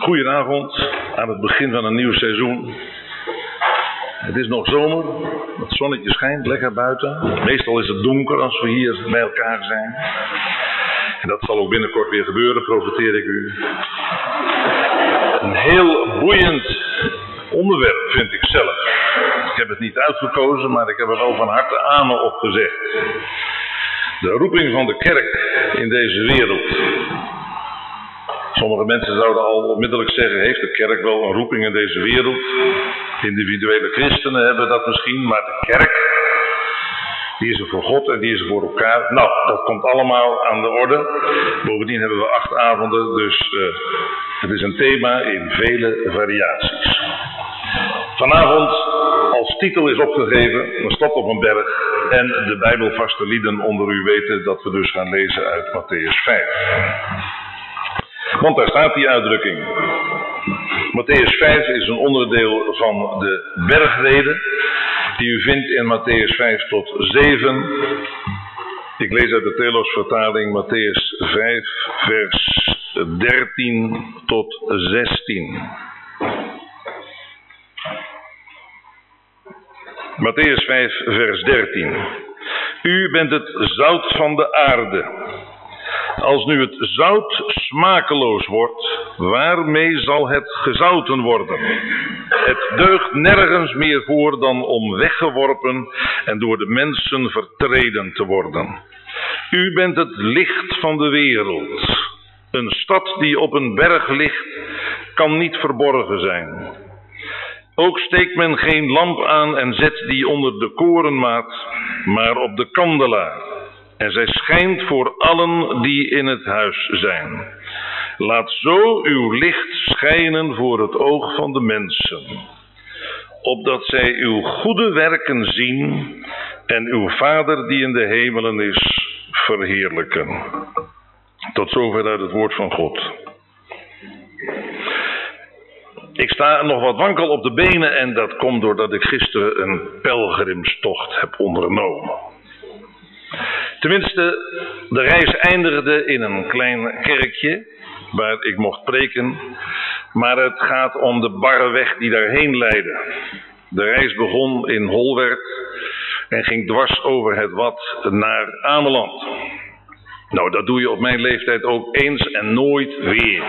Goedenavond aan het begin van een nieuw seizoen. Het is nog zomer, het zonnetje schijnt lekker buiten. Meestal is het donker als we hier bij elkaar zijn. En dat zal ook binnenkort weer gebeuren, profeteer ik u. Een heel boeiend onderwerp vind ik zelf. Ik heb het niet uitgekozen, maar ik heb er wel van harte amen op gezegd. De roeping van de kerk in deze wereld. Sommige mensen zouden al onmiddellijk zeggen, heeft de kerk wel een roeping in deze wereld? Individuele christenen hebben dat misschien, maar de kerk, die is er voor God en die is er voor elkaar. Nou, dat komt allemaal aan de orde. Bovendien hebben we 8 avonden, dus het is een thema in vele variaties. Vanavond, als titel is opgegeven, een stad op een berg en de bijbelvaste lieden onder u weten dat we dus gaan lezen uit Mattheüs 5. Want daar staat die uitdrukking. Mattheüs 5 is een onderdeel van de bergrede die u vindt in Mattheüs 5 tot 7. Ik lees uit de Telos-vertaling Mattheüs 5 vers 13 tot 16. Mattheüs 5 vers 13. U bent het zout van de aarde. Als nu het zout smakeloos wordt, waarmee zal het gezouten worden? Het deugt nergens meer voor dan om weggeworpen en door de mensen vertreden te worden. U bent het licht van de wereld. Een stad die op een berg ligt, kan niet verborgen zijn. Ook steekt men geen lamp aan en zet die onder de korenmaat, maar op de kandelaar. En zij schijnt voor allen die in het huis zijn. Laat zo uw licht schijnen voor het oog van de mensen, opdat zij uw goede werken zien en uw Vader die in de hemelen is verheerlijken. Tot zover uit het woord van God. Ik sta nog wat wankel op de benen en dat komt doordat ik gisteren een pelgrimstocht heb ondernomen. Tenminste, de reis eindigde in een klein kerkje waar ik mocht preken, maar het gaat om de barre weg die daarheen leidde. De reis begon in Holwerd en ging dwars over het Wad naar Ameland. Nou, dat doe je op mijn leeftijd ook eens en nooit weer.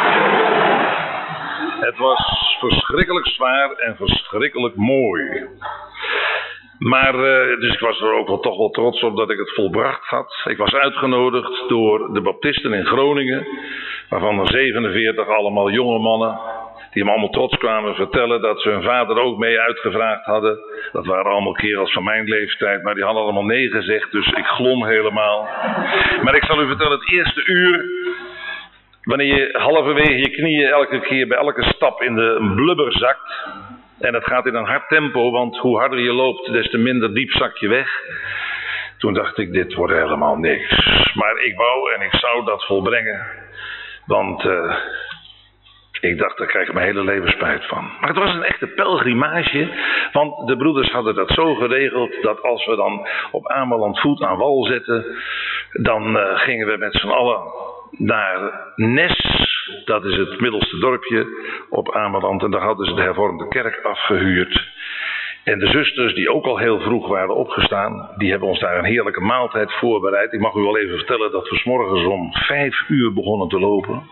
Het was verschrikkelijk zwaar en verschrikkelijk mooi. Maar, dus ik was er ook wel toch wel trots op dat ik het volbracht had. Ik was uitgenodigd door de baptisten in Groningen, waarvan er 47 allemaal jonge mannen, die hem allemaal trots kwamen vertellen dat ze hun vader ook mee uitgevraagd hadden. Dat waren allemaal kerels van mijn leeftijd, maar die hadden allemaal nee gezegd, dus ik glom helemaal. Maar ik zal u vertellen, het eerste uur, wanneer je halverwege je knieën elke keer bij elke stap in de blubber zakt. En het gaat in een hard tempo, want hoe harder je loopt, des te minder diep zak je weg. Toen dacht ik, dit wordt helemaal niks. Maar ik wou en ik zou dat volbrengen. Want ik dacht, daar krijg ik mijn hele leven spijt van. Maar het was een echte pelgrimage. Want de broeders hadden dat zo geregeld dat als we dan op Ameland voet aan wal zetten, dan gingen we met z'n allen naar Nes. Dat is het middelste dorpje op Ameland. En daar hadden ze de hervormde kerk afgehuurd. En de zusters, die ook al heel vroeg waren opgestaan, die hebben ons daar een heerlijke maaltijd voorbereid. Ik mag u wel even vertellen dat we 's morgens om 5 uur begonnen te lopen.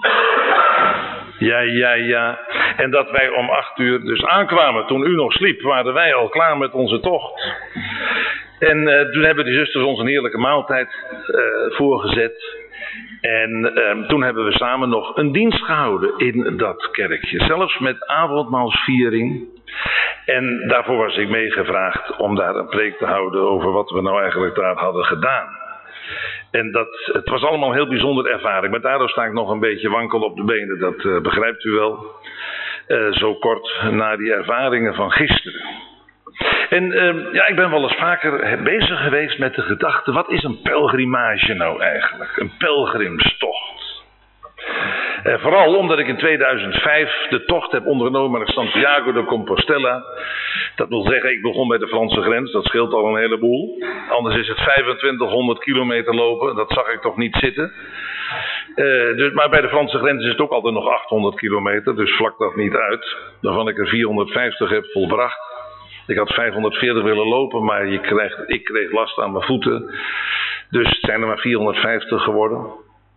Ja. En dat wij om 8 uur dus aankwamen. Toen u nog sliep, waren wij al klaar met onze tocht. En toen hebben die zusters ons een heerlijke maaltijd voorgezet. En toen hebben we samen nog een dienst gehouden in dat kerkje. Zelfs met avondmaalsviering. En daarvoor was ik meegevraagd om daar een preek te houden over wat we nou eigenlijk daar hadden gedaan. En het was allemaal een heel bijzonder ervaring. Maar daardoor sta ik nog een beetje wankel op de benen. Dat begrijpt u wel. Zo kort na die ervaringen van gisteren. En ik ben wel eens vaker bezig geweest met de gedachte, wat is een pelgrimage nou eigenlijk? Een pelgrimstocht. Vooral omdat ik in 2005 de tocht heb ondernomen naar Santiago de Compostela. Dat wil zeggen, ik begon bij de Franse grens, dat scheelt al een heleboel. Anders is het 2500 kilometer lopen, dat zag ik toch niet zitten. Maar bij de Franse grens is het ook altijd nog 800 kilometer, dus vlak dat niet uit. Waarvan ik er 450 heb volbracht. Ik had 540 willen lopen, maar ik kreeg last aan mijn voeten. Dus het zijn er maar 450 geworden.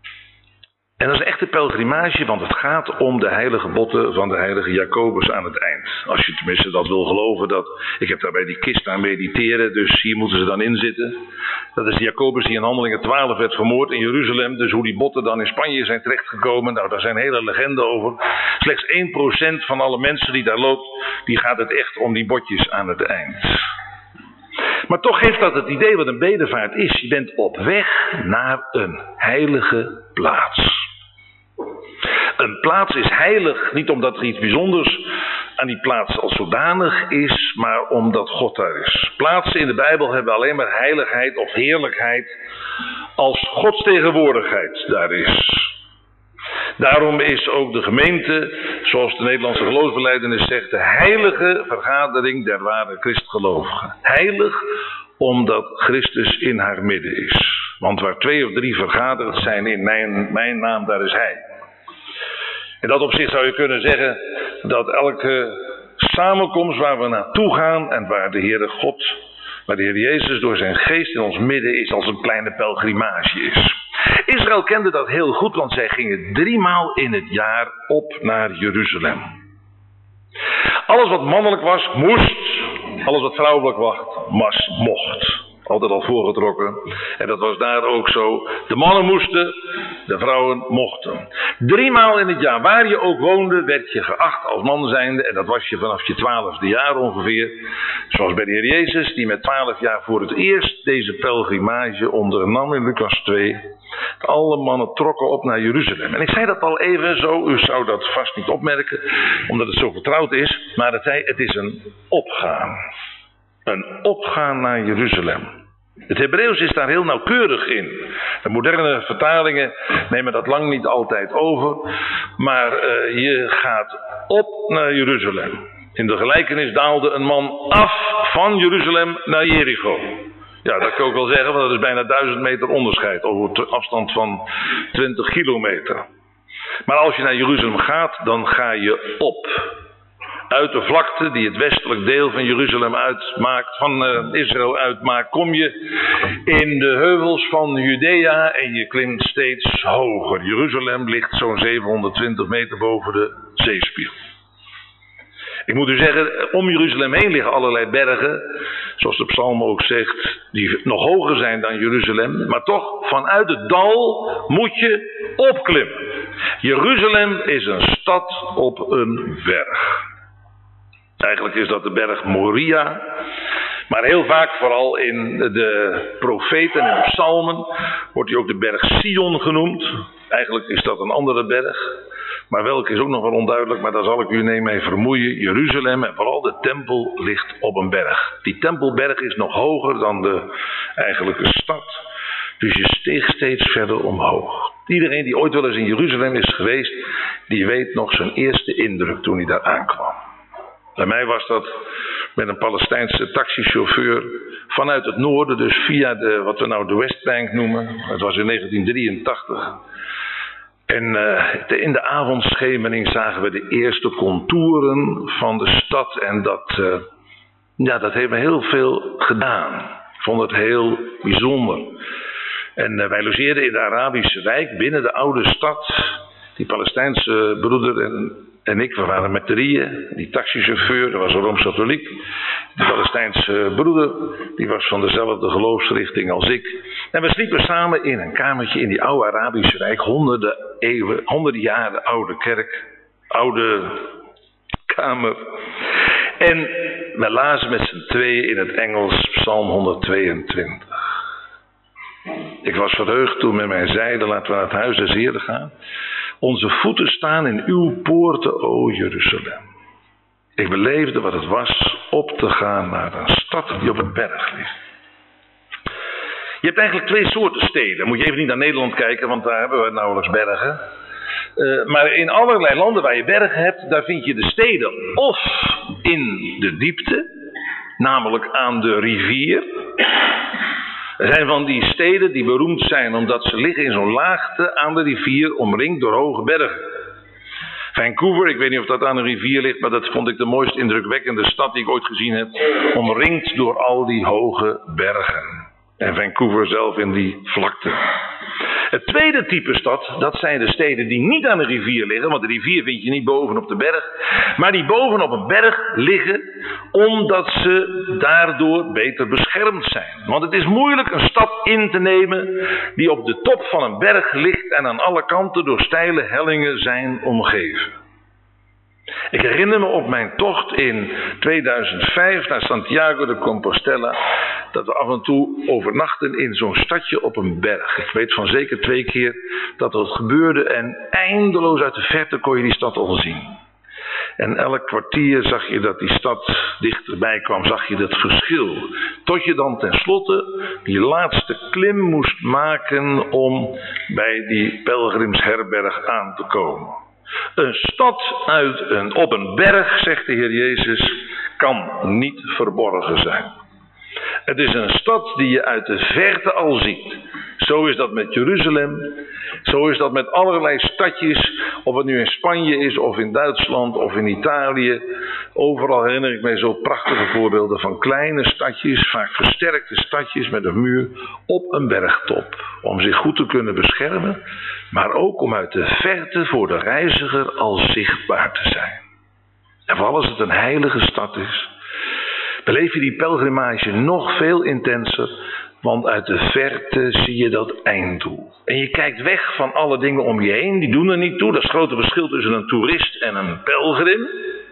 En dat is echt een pelgrimage, want het gaat om de heilige botten van de heilige Jacobus aan het eind. Als je tenminste dat wil geloven. Ik heb daar bij die kist aan mediteren, dus hier moeten ze dan in zitten. Dat is de Jacobus die in Handelingen 12 werd vermoord in Jeruzalem. Dus hoe die botten dan in Spanje zijn terechtgekomen, nou daar zijn hele legenden over. Slechts 1% van alle mensen die daar loopt, die gaat het echt om die botjes aan het eind. Maar toch geeft dat het idee wat een bedevaart is. Je bent op weg naar een heilige plaats. Een plaats is heilig, niet omdat er iets bijzonders aan die plaats als zodanig is, maar omdat God daar is. Plaatsen in de Bijbel hebben alleen maar heiligheid of heerlijkheid als Gods tegenwoordigheid daar is. Daarom is ook de gemeente, zoals de Nederlandse geloofsbelijdenis zegt, de heilige vergadering der ware christgelovigen. Heilig omdat Christus in haar midden is. Want waar 2 of 3 vergaderd zijn in mijn naam, daar is Hij. In dat opzicht zou je kunnen zeggen dat elke samenkomst waar we naartoe gaan en waar de Heere God, waar de Heer Jezus door zijn geest in ons midden is, als een kleine pelgrimage is. Israël kende dat heel goed, want zij gingen 3 maal in het jaar op naar Jeruzalem. Alles wat mannelijk was, moest. Alles wat vrouwelijk was, mocht. Altijd al voorgetrokken. En dat was daar ook zo. De mannen moesten, de vrouwen mochten. 3 maal in het jaar, waar je ook woonde, werd je geacht als man zijnde. En dat was je vanaf je 12e jaar ongeveer. Zoals bij de Heer Jezus, die met 12 jaar voor het eerst deze pelgrimage ondernam in Lucas 2. Alle mannen trokken op naar Jeruzalem. En ik zei dat al even zo, u zou dat vast niet opmerken, omdat het zo vertrouwd is. Maar het is een opgaan. Een opgaan naar Jeruzalem. Het Hebreeuws is daar heel nauwkeurig in. De moderne vertalingen nemen dat lang niet altijd over. Maar je gaat op naar Jeruzalem. In de gelijkenis daalde een man af van Jeruzalem naar Jericho. Ja, dat kan ik wel zeggen, want dat is bijna 1000 meter onderscheid. Over een afstand van 20 kilometer. Maar als je naar Jeruzalem gaat, dan ga je op. Uit de vlakte die het westelijk deel van Jeruzalem uitmaakt, van Israël uitmaakt, kom je in de heuvels van Judea en je klimt steeds hoger. Jeruzalem ligt zo'n 720 meter boven de zeespiegel. Ik moet u zeggen, om Jeruzalem heen liggen allerlei bergen, zoals de psalm ook zegt, die nog hoger zijn dan Jeruzalem. Maar toch, vanuit het dal moet je opklimmen. Jeruzalem is een stad op een berg. Eigenlijk is dat de berg Moria. Maar heel vaak, vooral in de profeten en de psalmen, wordt die ook de berg Sion genoemd. Eigenlijk is dat een andere berg. Maar welke is ook nog wel onduidelijk, maar daar zal ik u niet mee vermoeien. Jeruzalem en vooral de tempel ligt op een berg. Die tempelberg is nog hoger dan de eigenlijke stad. Dus je steeg steeds verder omhoog. Iedereen die ooit wel eens in Jeruzalem is geweest, die weet nog zijn eerste indruk toen hij daar aankwam. Bij mij was dat met een Palestijnse taxichauffeur vanuit het noorden, dus via wat we nou de Westbank noemen. Het was in 1983. En in de avondschemering zagen we de eerste contouren van de stad. En dat heeft me heel veel gedaan. Ik vond het heel bijzonder. En wij logeerden in de Arabische wijk binnen de oude stad. Die Palestijnse broeder en ik, we waren met 3. Die taxichauffeur, dat was een Rooms-Katholiek. De Palestijnse broeder, die was van dezelfde geloofsrichting als ik. En we sliepen samen in een kamertje in die oude Arabische wijk. Honderden jaren oude kerk. Oude kamer. En we lazen met z'n 2 in het Engels Psalm 122. Ik was verheugd toen men mij zeide, laten we naar het huis des Heeren gaan. Onze voeten staan in uw poorten, o Jeruzalem. Ik beleefde wat het was op te gaan naar een stad die op een berg ligt. Je hebt eigenlijk 2 soorten steden. Moet je even niet naar Nederland kijken, want daar hebben we nauwelijks bergen. Maar in allerlei landen waar je bergen hebt, daar vind je de steden of in de diepte, namelijk aan de rivier. Er zijn van die steden die beroemd zijn omdat ze liggen in zo'n laagte aan de rivier, omringd door hoge bergen. Vancouver, ik weet niet of dat aan een rivier ligt, maar dat vond ik de mooist indrukwekkende stad die ik ooit gezien heb. Omringd door al die hoge bergen. En Vancouver zelf in die vlakte. Het tweede type stad, dat zijn de steden die niet aan de rivier liggen. Want de rivier vind je niet bovenop de berg. Maar die bovenop een berg liggen, omdat ze daardoor beter beschermd zijn. Want het is moeilijk een stad in te nemen die op de top van een berg ligt en aan alle kanten door steile hellingen zijn omgeven. Ik herinner me op mijn tocht in 2005 naar Santiago de Compostela dat we af en toe overnachten in zo'n stadje op een berg. Ik weet van zeker 2 keer dat dat gebeurde en eindeloos uit de verte kon je die stad al zien. En elk kwartier zag je dat die stad dichterbij kwam, zag je dat verschil. Tot je dan tenslotte die laatste klim moest maken om bij die pelgrimsherberg aan te komen. Een stad op een berg, zegt de Heer Jezus, kan niet verborgen zijn. Het is een stad die je uit de verte al ziet. Zo is dat met Jeruzalem. Zo is dat met allerlei stadjes. Of het nu in Spanje is, of in Duitsland, of in Italië. Overal herinner ik mij zo prachtige voorbeelden van kleine stadjes. Vaak versterkte stadjes met een muur op een bergtop. Om zich goed te kunnen beschermen. Maar ook om uit de verte voor de reiziger al zichtbaar te zijn. En vooral als het een heilige stad is, beleef je die pelgrimage nog veel intenser, want uit de verte zie je dat einddoel. En je kijkt weg van alle dingen om je heen, die doen er niet toe. Dat is het grote verschil tussen een toerist en een pelgrim.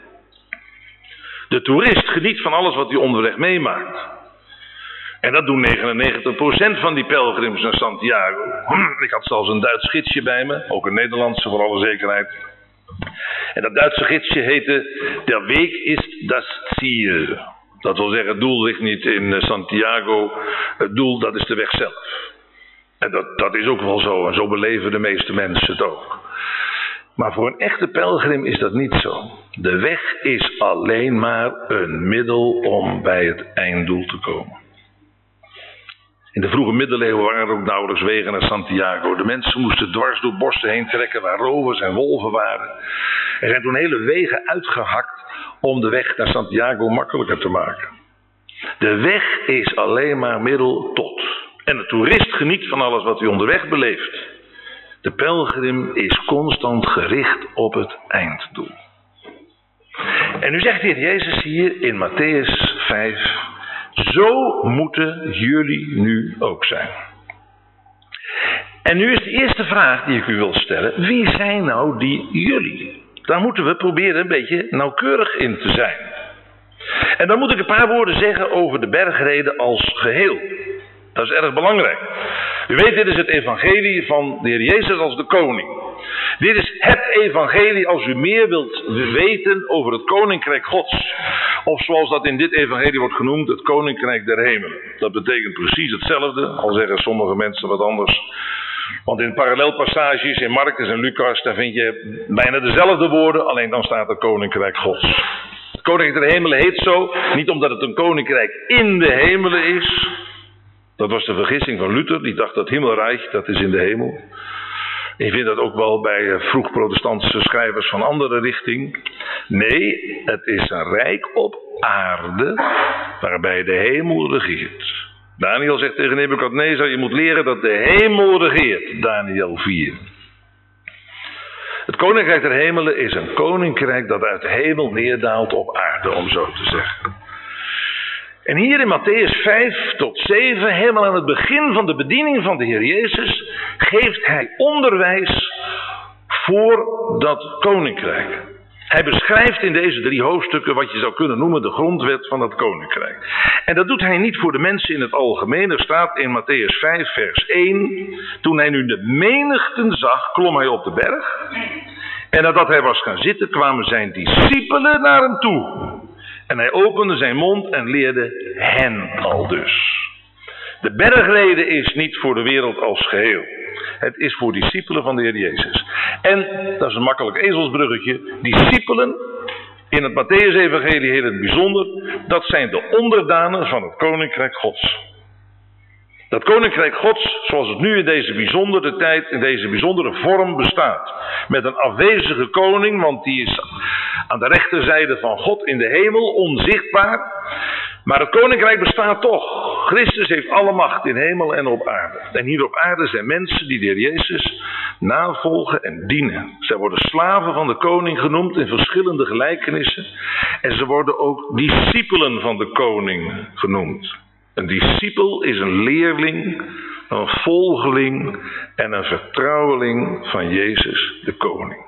De toerist geniet van alles wat hij onderweg meemaakt. En dat doen 99% van die pelgrims naar Santiago. Ik had zelfs een Duits gidsje bij me, ook een Nederlandse voor alle zekerheid. En dat Duitse gidsje heette Der Weg ist das Ziel. Dat wil zeggen, het doel ligt niet in Santiago, het doel dat is de weg zelf. En dat is ook wel zo, en zo beleven de meeste mensen het ook. Maar voor een echte pelgrim is dat niet zo. De weg is alleen maar een middel om bij het einddoel te komen. In de vroege middeleeuwen waren er ook nauwelijks wegen naar Santiago. De mensen moesten dwars door bossen heen trekken waar rovers en wolven waren. Er zijn toen hele wegen uitgehakt om de weg naar Santiago makkelijker te maken. De weg is alleen maar middel tot. En de toerist geniet van alles wat hij onderweg beleeft. De pelgrim is constant gericht op het einddoel. En nu zegt de Heer Jezus hier in Mattheüs 5... Zo moeten jullie nu ook zijn. En nu is de eerste vraag die ik u wil stellen. Wie zijn nou die jullie? Daar moeten we proberen een beetje nauwkeurig in te zijn. En dan moet ik een paar woorden zeggen over de bergreden als geheel. Dat is erg belangrijk. U weet, dit is het evangelie van de Heer Jezus als de koning. Dit is het evangelie als u meer wilt weten over het koninkrijk Gods. Of zoals dat in dit evangelie wordt genoemd, het koninkrijk der hemelen. Dat betekent precies hetzelfde, al zeggen sommige mensen wat anders. Want in parallelpassages in Marcus en Lucas, daar vind je bijna dezelfde woorden, alleen dan staat er koninkrijk Gods. Het koninkrijk der hemelen heet zo, niet omdat het een koninkrijk in de hemelen is. Dat was de vergissing van Luther, die dacht dat Himmelrijk, dat is in de hemel. En je vindt dat ook wel bij vroeg-protestantse schrijvers van andere richting. Nee, het is een rijk op aarde waarbij de hemel regeert. Daniel zegt tegen Nebukadnezar, je moet leren dat de hemel regeert. Daniel 4. Het koninkrijk der hemelen is een koninkrijk dat uit de hemel neerdaalt op aarde, om zo te zeggen. En hier in Mattheüs 5 tot 7, helemaal aan het begin van de bediening van de Heer Jezus, geeft hij onderwijs voor dat koninkrijk. Hij beschrijft in deze 3 hoofdstukken wat je zou kunnen noemen de grondwet van dat koninkrijk. En dat doet hij niet voor de mensen in het algemeen. Er staat in Mattheüs 5 vers 1, toen hij nu de menigten zag, klom hij op de berg. En nadat hij was gaan zitten, kwamen zijn discipelen naar hem toe. En hij opende zijn mond en leerde hen aldus. De bergrede is niet voor de wereld als geheel. Het is voor discipelen van de Heer Jezus. En, dat is een makkelijk ezelsbruggetje, discipelen, in het Mattheüs-evangelie heel het bijzonder, dat zijn de onderdanen van het koninkrijk Gods. Dat koninkrijk Gods, zoals het nu in deze bijzondere tijd, in deze bijzondere vorm bestaat. Met een afwezige koning, want die is aan de rechterzijde van God in de hemel, onzichtbaar. Maar het koninkrijk bestaat toch. Christus heeft alle macht in hemel en op aarde. En hier op aarde zijn mensen die de Heer Jezus navolgen en dienen. Zij worden slaven van de koning genoemd in verschillende gelijkenissen. En ze worden ook discipelen van de koning genoemd. Een discipel is een leerling, een volgeling en een vertrouweling van Jezus de koning.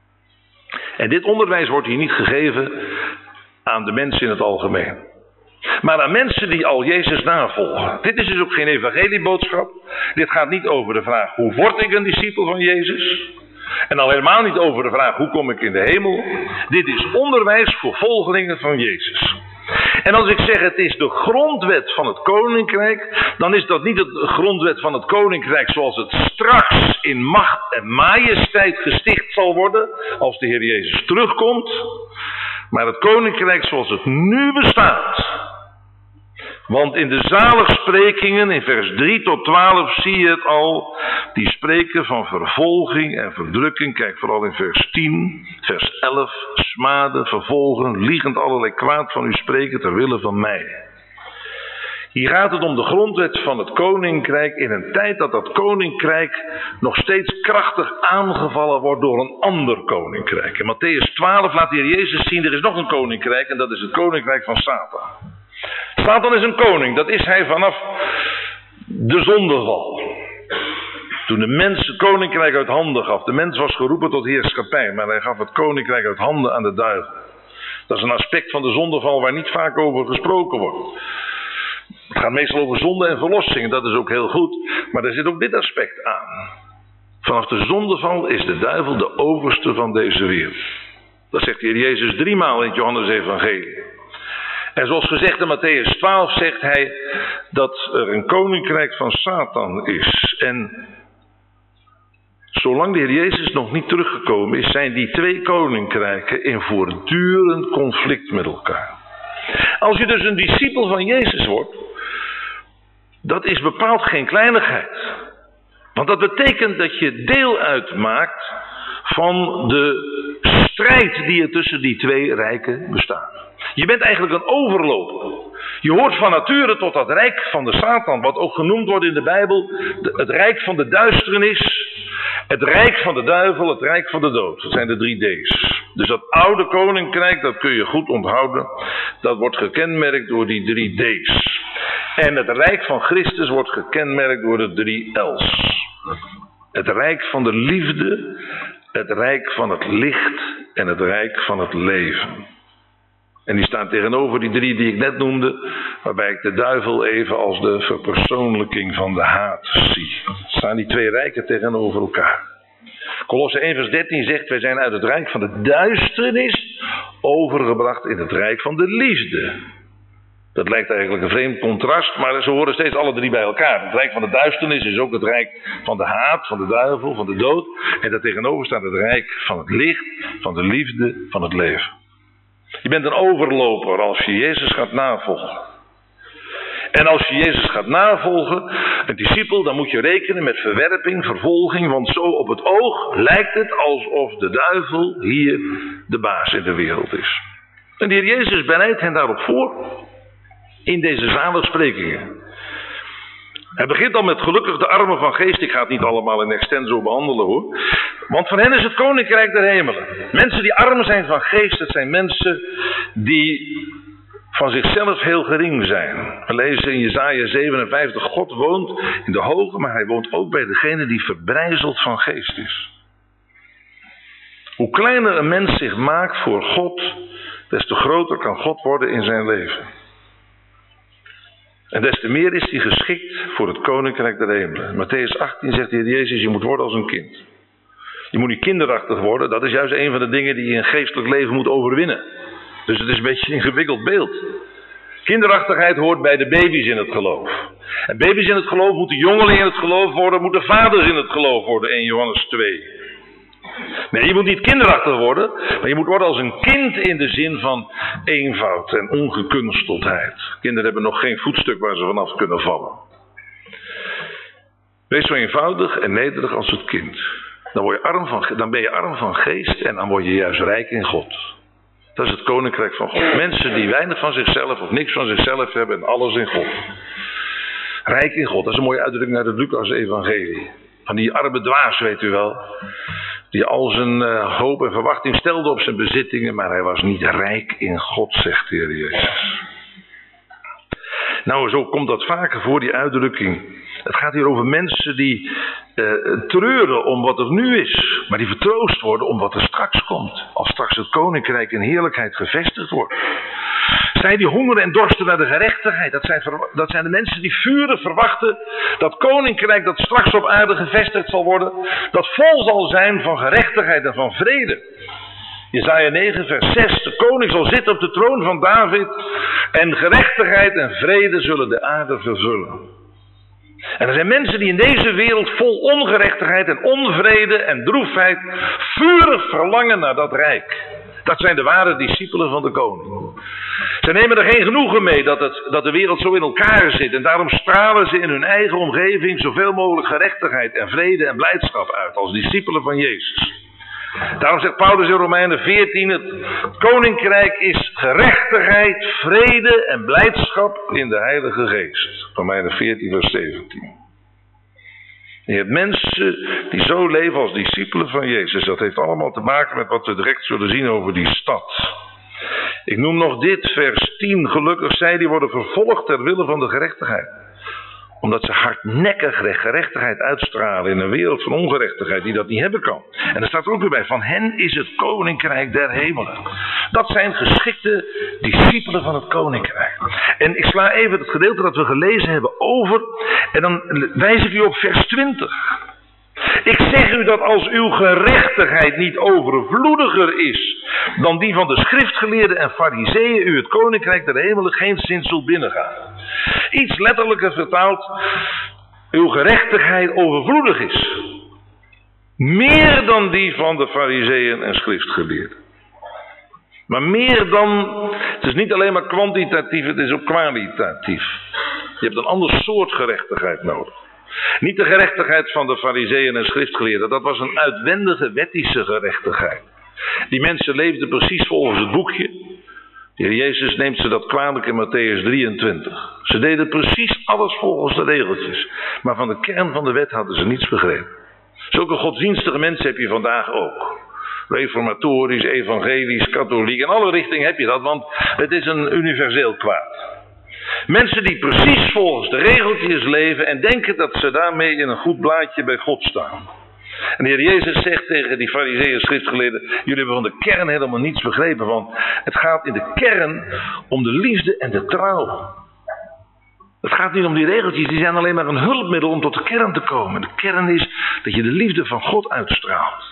En dit onderwijs wordt hier niet gegeven aan de mensen in het algemeen, maar aan mensen die al Jezus navolgen. Dit is dus ook geen evangelieboodschap. Dit gaat niet over de vraag, hoe word ik een discipel van Jezus? En al helemaal niet over de vraag, hoe kom ik in de hemel? Dit is onderwijs voor volgelingen van Jezus. En als ik zeg het is de grondwet van het koninkrijk, dan is dat niet de grondwet van het koninkrijk zoals het straks in macht en majesteit gesticht zal worden, als de Heer Jezus terugkomt, maar het koninkrijk zoals het nu bestaat. Want in de zaligsprekingen in vers 3 tot 12 zie je het al. Die spreken van vervolging en verdrukking. Kijk vooral in vers 10, vers 11. Smaden, vervolgen, liegend allerlei kwaad van u spreken ter wille van mij. Hier gaat het om de grondwet van het koninkrijk in een tijd dat dat koninkrijk nog steeds krachtig aangevallen wordt door een ander koninkrijk. In Mattheüs 12 laat de Heer Jezus zien, er is nog een koninkrijk en dat is het koninkrijk van Satan. Satan is een koning, dat is hij vanaf de zondeval. Toen de mens het koninkrijk uit handen gaf. De mens was geroepen tot heerschappij, maar hij gaf het koninkrijk uit handen aan de duivel. Dat is een aspect van de zondeval waar niet vaak over gesproken wordt. Het gaat meestal over zonde en verlossing, dat is ook heel goed. Maar er zit ook dit aspect aan. Vanaf de zondeval is de duivel de overste van deze wereld. Dat zegt de Heer Jezus 3 maal in het Johannes-evangelie. En zoals gezegd in Mattheüs 12 zegt hij dat er een koninkrijk van Satan is. En zolang de Heer Jezus nog niet teruggekomen is, zijn die 2 koninkrijken in voortdurend conflict met elkaar. Als je dus een discipel van Jezus wordt, dat is bepaald geen kleinigheid. Want dat betekent dat je deel uitmaakt van de strijd die er tussen die 2 rijken bestaat. Je bent eigenlijk een overloper. Je hoort van nature tot dat rijk van de Satan, wat ook genoemd wordt in de Bijbel, het rijk van de duisternis, het rijk van de duivel, het rijk van de dood. Dat zijn de 3 D's. Dus dat oude koninkrijk, dat kun je goed onthouden, dat wordt gekenmerkt door die 3 D's. En het rijk van Christus wordt gekenmerkt door de 3 L's. Het rijk van de liefde, het rijk van het licht en het rijk van het leven. En die staan tegenover die 3 die ik net noemde, waarbij ik de duivel even als de verpersoonlijking van de haat zie. Staan die 2 rijken tegenover elkaar. Kolosse 1 vers 13 zegt, wij zijn uit het rijk van de duisternis overgebracht in het rijk van de liefde. Dat lijkt eigenlijk een vreemd contrast, maar ze horen steeds alle 3 bij elkaar. Het rijk van de duisternis is ook het rijk van de haat, van de duivel, van de dood. En daartegenover staat het rijk van het licht, van de liefde, van het leven. Je bent een overloper als je Jezus gaat navolgen. En als je Jezus gaat navolgen, een discipel, dan moet je rekenen met verwerping, vervolging. Want zo op het oog lijkt het alsof de duivel hier de baas in de wereld is. En de Heer Jezus bereidt hen daarop voor in deze zaligsprekingen. Hij begint al met gelukkig de armen van geest. Ik ga het niet allemaal in extenso behandelen hoor. Want van hen is het koninkrijk der hemelen. Mensen die arm zijn van geest, dat zijn mensen die van zichzelf heel gering zijn. We lezen in Jesaja 57, God woont in de hoge, maar hij woont ook bij degene die verbrijzeld van geest is. Hoe kleiner een mens zich maakt voor God, des te groter kan God worden in zijn leven. En des te meer is hij geschikt voor het koninkrijk der hemelen. Mattheüs 18 zegt de Heer Jezus, je moet worden als een kind. Je moet niet kinderachtig worden, dat is juist een van de dingen die je in geestelijk leven moet overwinnen. Dus het is een beetje een ingewikkeld beeld. Kinderachtigheid hoort bij de baby's in het geloof. En baby's in het geloof moeten jongelingen in het geloof worden, moeten vaders in het geloof worden, 1 Johannes 2. Nee, je moet niet kinderachtig worden, maar je moet worden als een kind in de zin van eenvoud en ongekunsteldheid. Kinderen hebben nog geen voetstuk waar ze vanaf kunnen vallen. Wees zo eenvoudig en nederig als het kind. Dan ben je arm van geest en dan word je juist rijk in God. Dat is het koninkrijk van God. Mensen die weinig van zichzelf of niks van zichzelf hebben en alles in God. Rijk in God, dat is een mooie uitdrukking uit het Lucas-evangelie. Van die arme dwaas, weet u wel. Die al zijn hoop en verwachting stelde op zijn bezittingen, maar hij was niet rijk in God, zegt de Heer Jezus. Nou, zo komt dat vaker voor, die uitdrukking. Het gaat hier over mensen die treuren om wat er nu is, maar die vertroost worden om wat er straks komt. Als straks het koninkrijk in heerlijkheid gevestigd wordt. Zij die hongeren en dorsten naar de gerechtigheid, dat zijn de mensen die vurig verwachten dat koninkrijk dat straks op aarde gevestigd zal worden, dat vol zal zijn van gerechtigheid en van vrede. Jesaja 9 vers 6, de koning zal zitten op de troon van David en gerechtigheid en vrede zullen de aarde vervullen. En er zijn mensen die in deze wereld vol ongerechtigheid en onvrede en droefheid vurig verlangen naar dat rijk. Dat zijn de ware discipelen van de koning. Ze nemen er geen genoegen mee dat de wereld zo in elkaar zit. En daarom stralen ze in hun eigen omgeving zoveel mogelijk gerechtigheid en vrede en blijdschap uit. Als discipelen van Jezus. Daarom zegt Paulus in Romeinen 14. Het koninkrijk is gerechtigheid, vrede en blijdschap in de Heilige Geest. Romeinen 14 vers 17. Je hebt mensen die zo leven als discipelen van Jezus. Dat heeft allemaal te maken met wat we direct zullen zien over die stad. Ik noem nog dit, vers 10. Gelukkig zij die worden vervolgd ter wille van de gerechtigheid. Omdat ze hardnekkig gerechtigheid uitstralen in een wereld van ongerechtigheid die dat niet hebben kan. En er staat ook weer bij, van hen is het koninkrijk der hemelen. Dat zijn geschikte discipelen van het koninkrijk. En ik sla even het gedeelte dat we gelezen hebben over. En dan wijs ik u op vers 20. Ik zeg u dat als uw gerechtigheid niet overvloediger is dan die van de schriftgeleerden en fariseeën, u het koninkrijk der hemelen geen zin zult binnengaan. Iets letterlijker vertaald, uw gerechtigheid overvloedig is. Meer dan die van de fariseeën en schriftgeleerden. Maar meer dan, het is niet alleen maar kwantitatief, het is ook kwalitatief. Je hebt een ander soort gerechtigheid nodig. Niet de gerechtigheid van de fariseeën en schriftgeleerden, dat was een uitwendige wettische gerechtigheid. Die mensen leefden precies volgens het boekje. De Heer Jezus neemt ze dat kwalijk in Matthäus 23. Ze deden precies alles volgens de regeltjes. Maar van de kern van de wet hadden ze niets begrepen. Zulke godsdienstige mensen heb je vandaag ook. Reformatorisch, evangelisch, katholiek, in alle richtingen heb je dat, want het is een universeel kwaad. Mensen die precies volgens de regeltjes leven en denken dat ze daarmee in een goed blaadje bij God staan. En de Heer Jezus zegt tegen die fariseeën en schriftgeleerden, jullie hebben van de kern helemaal niets begrepen, want het gaat in de kern om de liefde en de trouw. Het gaat niet om die regeltjes, die zijn alleen maar een hulpmiddel om tot de kern te komen. De kern is dat je de liefde van God uitstraalt.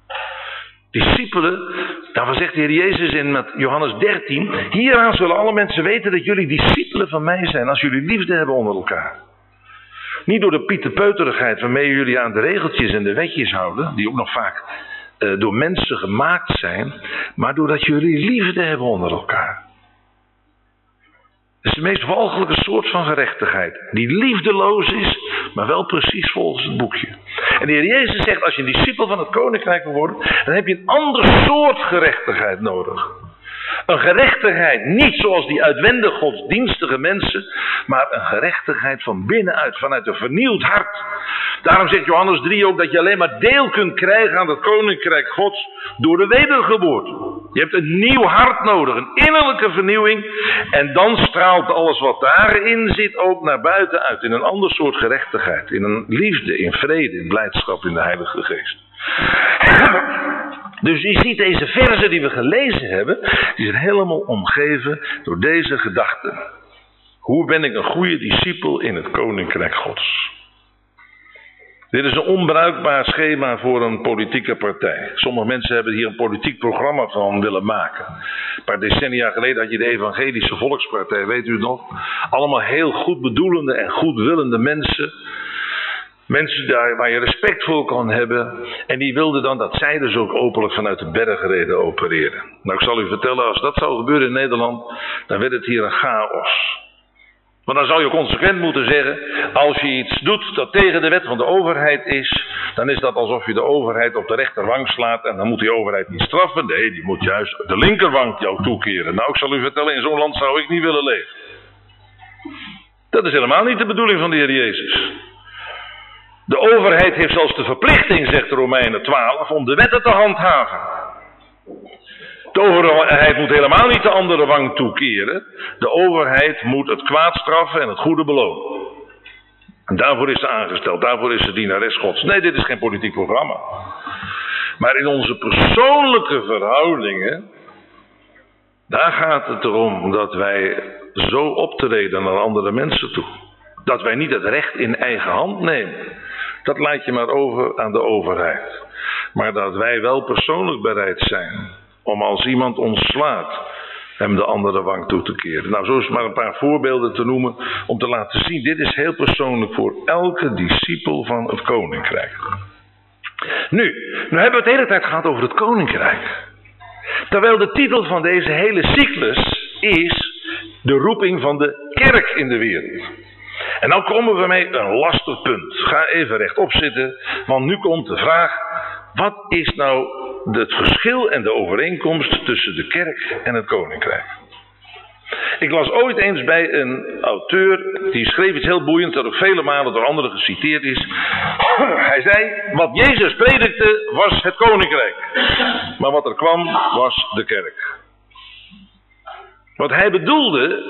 Discipelen, daarvan zegt de Heer Jezus in Johannes 13, hieraan zullen alle mensen weten dat jullie discipelen van mij zijn, als jullie liefde hebben onder elkaar. Niet door de pieterpeuterigheid waarmee jullie aan de regeltjes en de wetjes houden, die ook nog vaak door mensen gemaakt zijn, maar doordat jullie liefde hebben onder elkaar. Het is de meest walgelijke soort van gerechtigheid, die liefdeloos is, maar wel precies volgens het boekje. En de Heer Jezus zegt, als je een discipel van het koninkrijk wil worden, dan heb je een ander soort gerechtigheid nodig. Een gerechtigheid, niet zoals die uitwendig godsdienstige mensen, maar een gerechtigheid van binnenuit, vanuit een vernieuwd hart. Daarom zegt Johannes 3 ook dat je alleen maar deel kunt krijgen aan het koninkrijk Gods door de wedergeboorte. Je hebt een nieuw hart nodig, een innerlijke vernieuwing. En dan straalt alles wat daarin zit ook naar buiten uit. In een ander soort gerechtigheid. In een liefde, in vrede, in blijdschap in de Heilige Geest. Dus je ziet deze verzen die we gelezen hebben, die zijn helemaal omgeven door deze gedachten. Hoe ben ik een goede discipel in het koninkrijk Gods? Dit is een onbruikbaar schema voor een politieke partij. Sommige mensen hebben hier een politiek programma van willen maken. Een paar decennia geleden had je de Evangelische Volkspartij, weet u nog? Allemaal heel goed bedoelende en goedwillende mensen. Mensen daar waar je respect voor kan hebben. En die wilden dan dat zij dus ook openlijk vanuit de bergreden opereerden. Nou, ik zal u vertellen, als dat zou gebeuren in Nederland, dan werd het hier een chaos. Want dan zou je consequent moeten zeggen, als je iets doet dat tegen de wet van de overheid is, dan is dat alsof je de overheid op de rechterwang slaat en dan moet die overheid niet straffen. Nee, die moet juist de linkerwang jou toekeren. Nou, ik zal u vertellen, in zo'n land zou ik niet willen leven. Dat is helemaal niet de bedoeling van de Heer Jezus. De overheid heeft zelfs de verplichting, zegt Romeinen 12, om de wetten te handhaven. De overheid moet helemaal niet de andere wang toekeren. De overheid moet het kwaad straffen en het goede belonen. En daarvoor is ze aangesteld, daarvoor is ze dienares Gods. Nee, dit is geen politiek programma. Maar in onze persoonlijke verhoudingen, daar gaat het erom dat wij zo optreden naar andere mensen toe. Dat wij niet het recht in eigen hand nemen. Dat laat je maar over aan de overheid. Maar dat wij wel persoonlijk bereid zijn om als iemand ons slaat, hem de andere wang toe te keren. Nou, zo is maar een paar voorbeelden te noemen om te laten zien. Dit is heel persoonlijk voor elke discipel van het koninkrijk. Nu hebben we het de hele tijd gehad over het koninkrijk. Terwijl de titel van deze hele cyclus is de roeping van de kerk in de wereld. En nou komen we mee een lastig punt. Ga even rechtop zitten, want nu komt de vraag: wat is nou het verschil en de overeenkomst tussen de kerk en het koninkrijk? Ik las ooit eens bij een auteur, die schreef iets heel boeiends, dat ook vele malen door anderen geciteerd is. Hij zei, wat Jezus predikte was het koninkrijk. Maar wat er kwam was de kerk. Wat hij bedoelde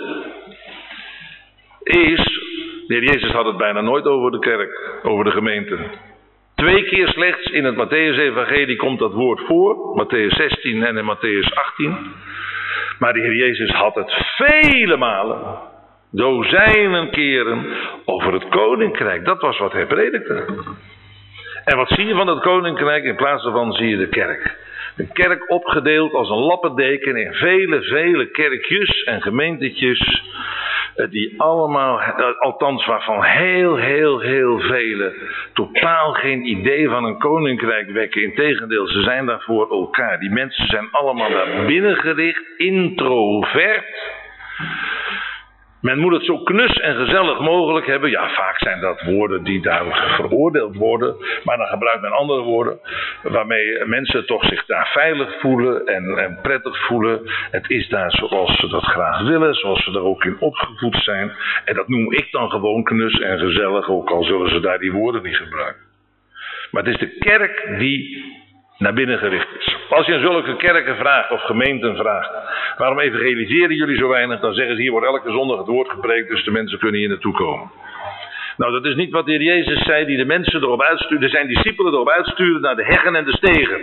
is, de Heer Jezus had het bijna nooit over de kerk, over de gemeente. 2 keer slechts in het Mattheüs-evangelie komt dat woord voor. Mattheüs 16 en in Mattheüs 18. Maar de Heer Jezus had het vele malen, dozijnen keren, over het koninkrijk. Dat was wat hij predikte. En wat zie je van het koninkrijk? In plaats daarvan zie je de kerk. Een kerk opgedeeld als een lappendeken in vele kerkjes en gemeentetjes. Die allemaal, althans waarvan heel vele totaal geen idee van een koninkrijk wekken. Integendeel, ze zijn daar voor elkaar. Die mensen zijn allemaal naar binnen gericht, introvert. Men moet het zo knus en gezellig mogelijk hebben. Ja, vaak zijn dat woorden die daar veroordeeld worden. Maar dan gebruikt men andere woorden waarmee mensen toch zich daar veilig voelen en prettig voelen. Het is daar zoals ze dat graag willen, zoals ze er ook in opgevoed zijn. En dat noem ik dan gewoon knus en gezellig, ook al zullen ze daar die woorden niet gebruiken. Maar het is de kerk die naar binnen gericht is. Als je in zulke kerken vraagt of gemeenten vraagt, waarom evangeliseren jullie zo weinig? Dan zeggen ze, hier wordt elke zondag het woord gepreekt, dus de mensen kunnen hier naartoe komen. Nou, dat is niet wat de Heer Jezus zei, die de mensen erop uitstuurde, zijn discipelen erop uitstuurde naar de heggen en de stegen.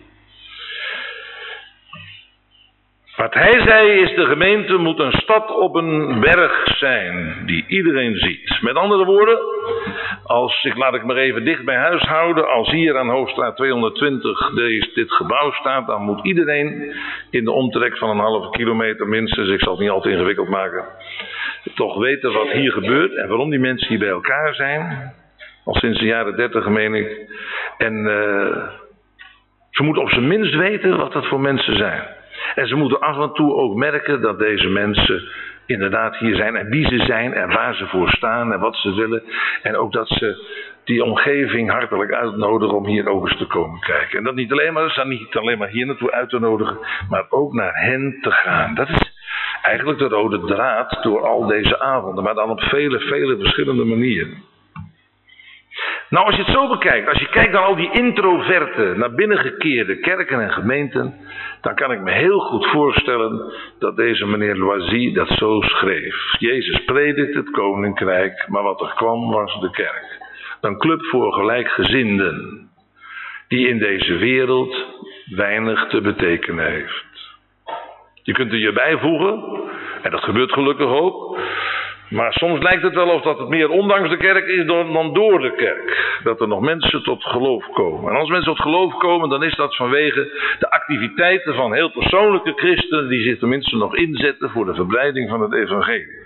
Wat hij zei is, de gemeente moet een stad op een berg zijn, die iedereen ziet. Met andere woorden, laat ik maar even dicht bij huis houden, als hier aan Hoofdstraat 220 dit gebouw staat, dan moet iedereen in de omtrek van een halve kilometer minstens, ik zal het niet al te ingewikkeld maken, toch weten wat hier gebeurt en waarom die mensen hier bij elkaar zijn. Al sinds de jaren 30 meen ik. En ze moeten op zijn minst weten wat dat voor mensen zijn. En ze moeten af en toe ook merken dat deze mensen inderdaad hier zijn en wie ze zijn en waar ze voor staan en wat ze willen. En ook dat ze die omgeving hartelijk uitnodigen om hier ook eens te komen kijken. En dat niet alleen maar hier naartoe uit te nodigen, maar ook naar hen te gaan. Dat is eigenlijk de rode draad door al deze avonden, maar dan op vele verschillende manieren. Nou, als je het zo bekijkt, als je kijkt naar al die introverte, naar binnen gekeerde kerken en gemeenten, dan kan ik me heel goed voorstellen dat deze meneer Loisy dat zo schreef. Jezus predikt het koninkrijk, maar wat er kwam was de kerk. Een club voor gelijkgezinden, die in deze wereld weinig te betekenen heeft. Je kunt er je bijvoegen, en dat gebeurt gelukkig ook. Maar soms lijkt het wel of dat het meer ondanks de kerk is dan door de kerk. Dat er nog mensen tot geloof komen. En als mensen tot geloof komen, dan is dat vanwege de activiteiten van heel persoonlijke christenen die zich tenminste nog inzetten voor de verbreiding van het evangelie.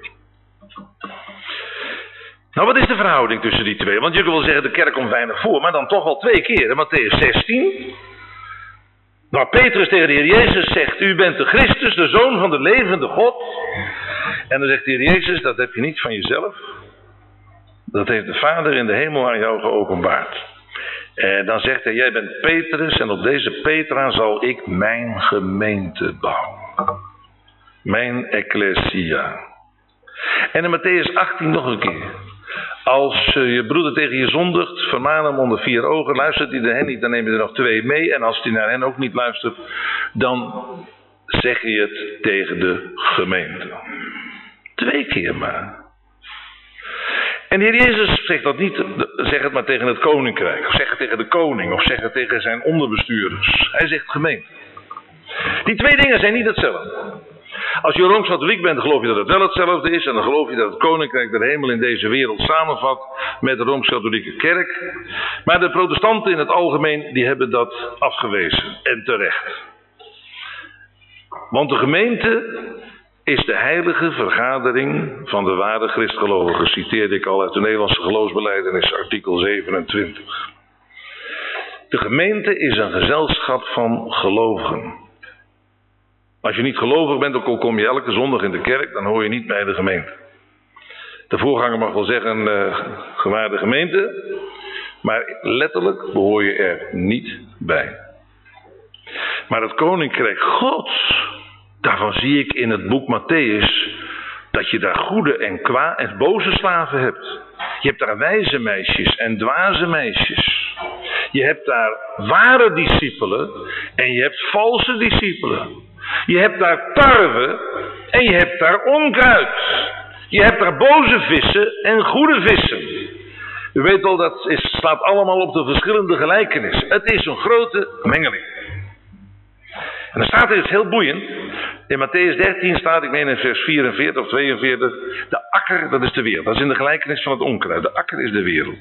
Nou, wat is de verhouding tussen die twee? Want je kunt wel zeggen, de kerk komt weinig voor, maar dan toch wel 2 keer. In Mattheüs 16... waar Petrus tegen de Heer Jezus zegt, u bent de Christus, de Zoon van de levende God. En dan zegt de Heer Jezus, dat heb je niet van jezelf. Dat heeft de Vader in de hemel aan jou geopenbaard. En dan zegt hij, jij bent Petrus en op deze Petra zal ik mijn gemeente bouwen. Mijn ecclesia. En in Matthäus 18 nog een keer. Als je broeder tegen je zondigt, vermaan hem onder 4 ogen. Luistert hij naar hen niet, dan neem je er nog 2 mee. En als hij naar hen ook niet luistert, dan zeg je het tegen de gemeente. 2 keer maar. En de Heer Jezus zegt dat niet, zeg het maar tegen het koninkrijk. Of zeg het tegen de koning, of zeg het tegen zijn onderbestuurders. Hij zegt gemeente. Die 2 dingen zijn niet hetzelfde. Als je Rooms-Katholiek bent, geloof je dat het wel hetzelfde is. En dan geloof je dat het koninkrijk der hemel in deze wereld samenvat met de Rooms-Katholieke kerk. Maar de protestanten in het algemeen, die hebben dat afgewezen. En terecht. Want de gemeente is de heilige vergadering van de ware christgelovigen. Citeerde ik al uit de Nederlandse geloofsbelijdenis, artikel 27. De gemeente is een gezelschap van gelovigen. Als je niet gelovig bent, ook al kom je elke zondag in de kerk, dan hoor je niet bij de gemeente. De voorganger mag wel zeggen, gewaarde gemeente, maar letterlijk behoor je er niet bij. Maar het koninkrijk Gods, daarvan zie ik in het boek Matthäus dat je daar goede en boze slaven hebt. Je hebt daar wijze meisjes en dwaze meisjes. Je hebt daar ware discipelen en je hebt valse discipelen. Je hebt daar tarwe en je hebt daar onkruid. Je hebt daar boze vissen en goede vissen. U weet al, dat slaat allemaal op de verschillende gelijkenissen. Het is een grote mengeling. En dan staat er iets heel boeiend. In Matthäus 13 staat, ik meen in vers 44 of 42, de akker, dat is de wereld. Dat is in de gelijkenis van het onkruid. De akker is de wereld.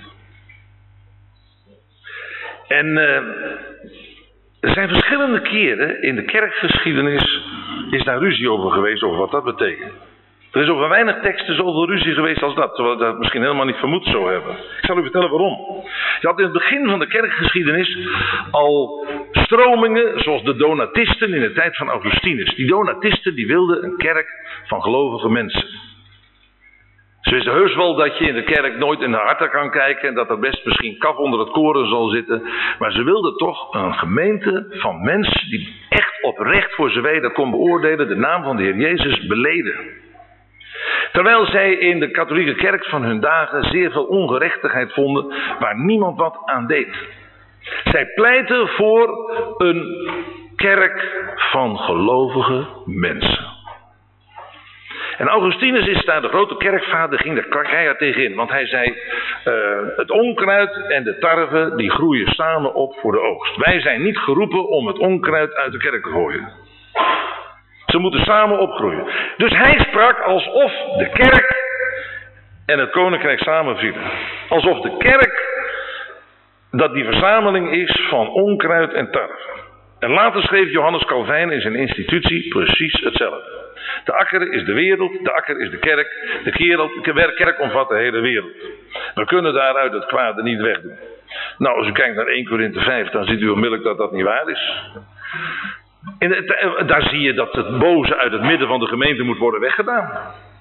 En er zijn verschillende keren in de kerkgeschiedenis is daar ruzie over geweest, over wat dat betekent. Er is over weinig teksten zoveel ruzie geweest als dat, terwijl we dat misschien helemaal niet vermoed zou hebben. Ik zal u vertellen waarom. Je had in het begin van de kerkgeschiedenis al stromingen zoals de Donatisten in de tijd van Augustinus. Die Donatisten die wilden een kerk van gelovige mensen. Ze wisten heus wel dat je in de kerk nooit in de harten kan kijken en dat er best misschien kaf onder het koren zal zitten. Maar ze wilden toch een gemeente van mensen die echt oprecht voor ze weten kon beoordelen, de naam van de Heer Jezus beleden. Terwijl zij in de katholieke kerk van hun dagen zeer veel ongerechtigheid vonden waar niemand wat aan deed. Zij pleiten voor een kerk van gelovige mensen. En Augustinus is daar de grote kerkvader, ging daar keihard tegenin. Want hij zei, het onkruid en de tarwe die groeien samen op voor de oogst. Wij zijn niet geroepen om het onkruid uit de kerk te gooien. Ze moeten samen opgroeien. Dus hij sprak alsof de kerk en het koninkrijk samenvielen. Alsof de kerk, dat die verzameling is van onkruid en tarwe. En later schreef Johannes Calvijn in zijn institutie precies hetzelfde. De akker is de wereld, de akker is de kerk. De kerk omvat de hele wereld. We kunnen daaruit het kwade niet wegdoen. Nou, als u kijkt naar 1 Korinthe 5, dan ziet u onmiddellijk dat dat niet waar is. Daar zie je dat het boze uit het midden van de gemeente moet worden weggedaan.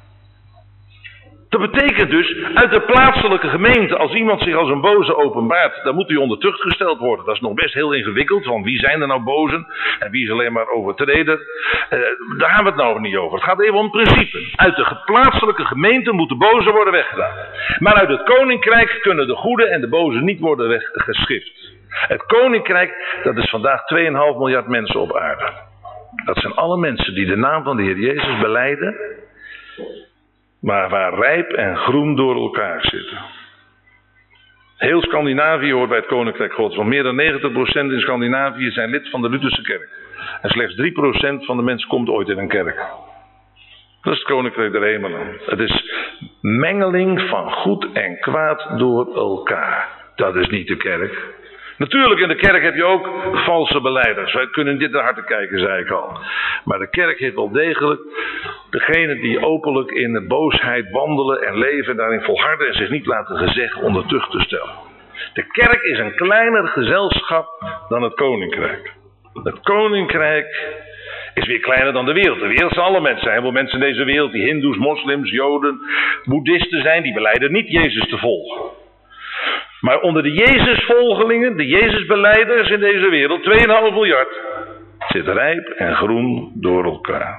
Dat betekent dus, uit de plaatselijke gemeente, als iemand zich als een boze openbaart, dan moet hij onder tucht gesteld worden. Dat is nog best heel ingewikkeld, want wie zijn er nou bozen en wie is alleen maar overtreder? Daar gaan we het nou niet over. Het gaat even om principe. Uit de plaatselijke gemeente moet de boze worden weggedaan. Maar uit het koninkrijk kunnen de goede en de boze niet worden weggeschift. Het koninkrijk, dat is vandaag 2,5 miljard mensen op aarde. Dat zijn alle mensen die de naam van de Heer Jezus belijden, maar waar rijp en groen door elkaar zitten. Heel Scandinavië hoort bij het Koninkrijk Gods. Want meer dan 90% in Scandinavië zijn lid van de Lutherse kerk. En slechts 3% van de mensen komt ooit in een kerk. Dat is het Koninkrijk der Hemelen. Het is mengeling van goed en kwaad door elkaar. Dat is niet de kerk. Natuurlijk, in de kerk heb je ook valse belijders. Wij kunnen dit naar harte kijken, zei ik al. Maar de kerk heeft wel degelijk degenen die openlijk in de boosheid wandelen en leven, daarin volharden en zich niet laten gezegd onder tucht te stellen. De kerk is een kleiner gezelschap dan het koninkrijk. Het koninkrijk is weer kleiner dan de wereld. De wereld zijn alle mensen. Er zijn wel mensen in deze wereld die hindoes, moslims, joden, boeddhisten zijn. Die belijden niet Jezus te volgen. Maar onder de Jezusvolgelingen, de Jezusbelijders in deze wereld, 2,5 miljard, zit rijp en groen door elkaar.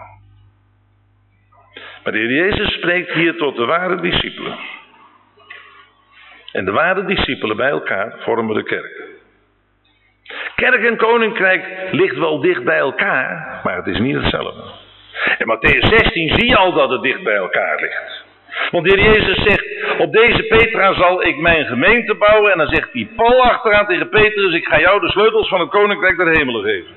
Maar de Heer Jezus spreekt hier tot de ware discipelen. En de ware discipelen bij elkaar vormen de kerk. Kerk en koninkrijk ligt wel dicht bij elkaar, maar het is niet hetzelfde. In Mattheüs 16 zie je al dat het dicht bij elkaar ligt. Want de Heer Jezus zegt, op deze Petra zal ik mijn gemeente bouwen. En dan zegt hij Paul achteraan tegen Petrus, ik ga jou de sleutels van het koninkrijk der hemelen geven.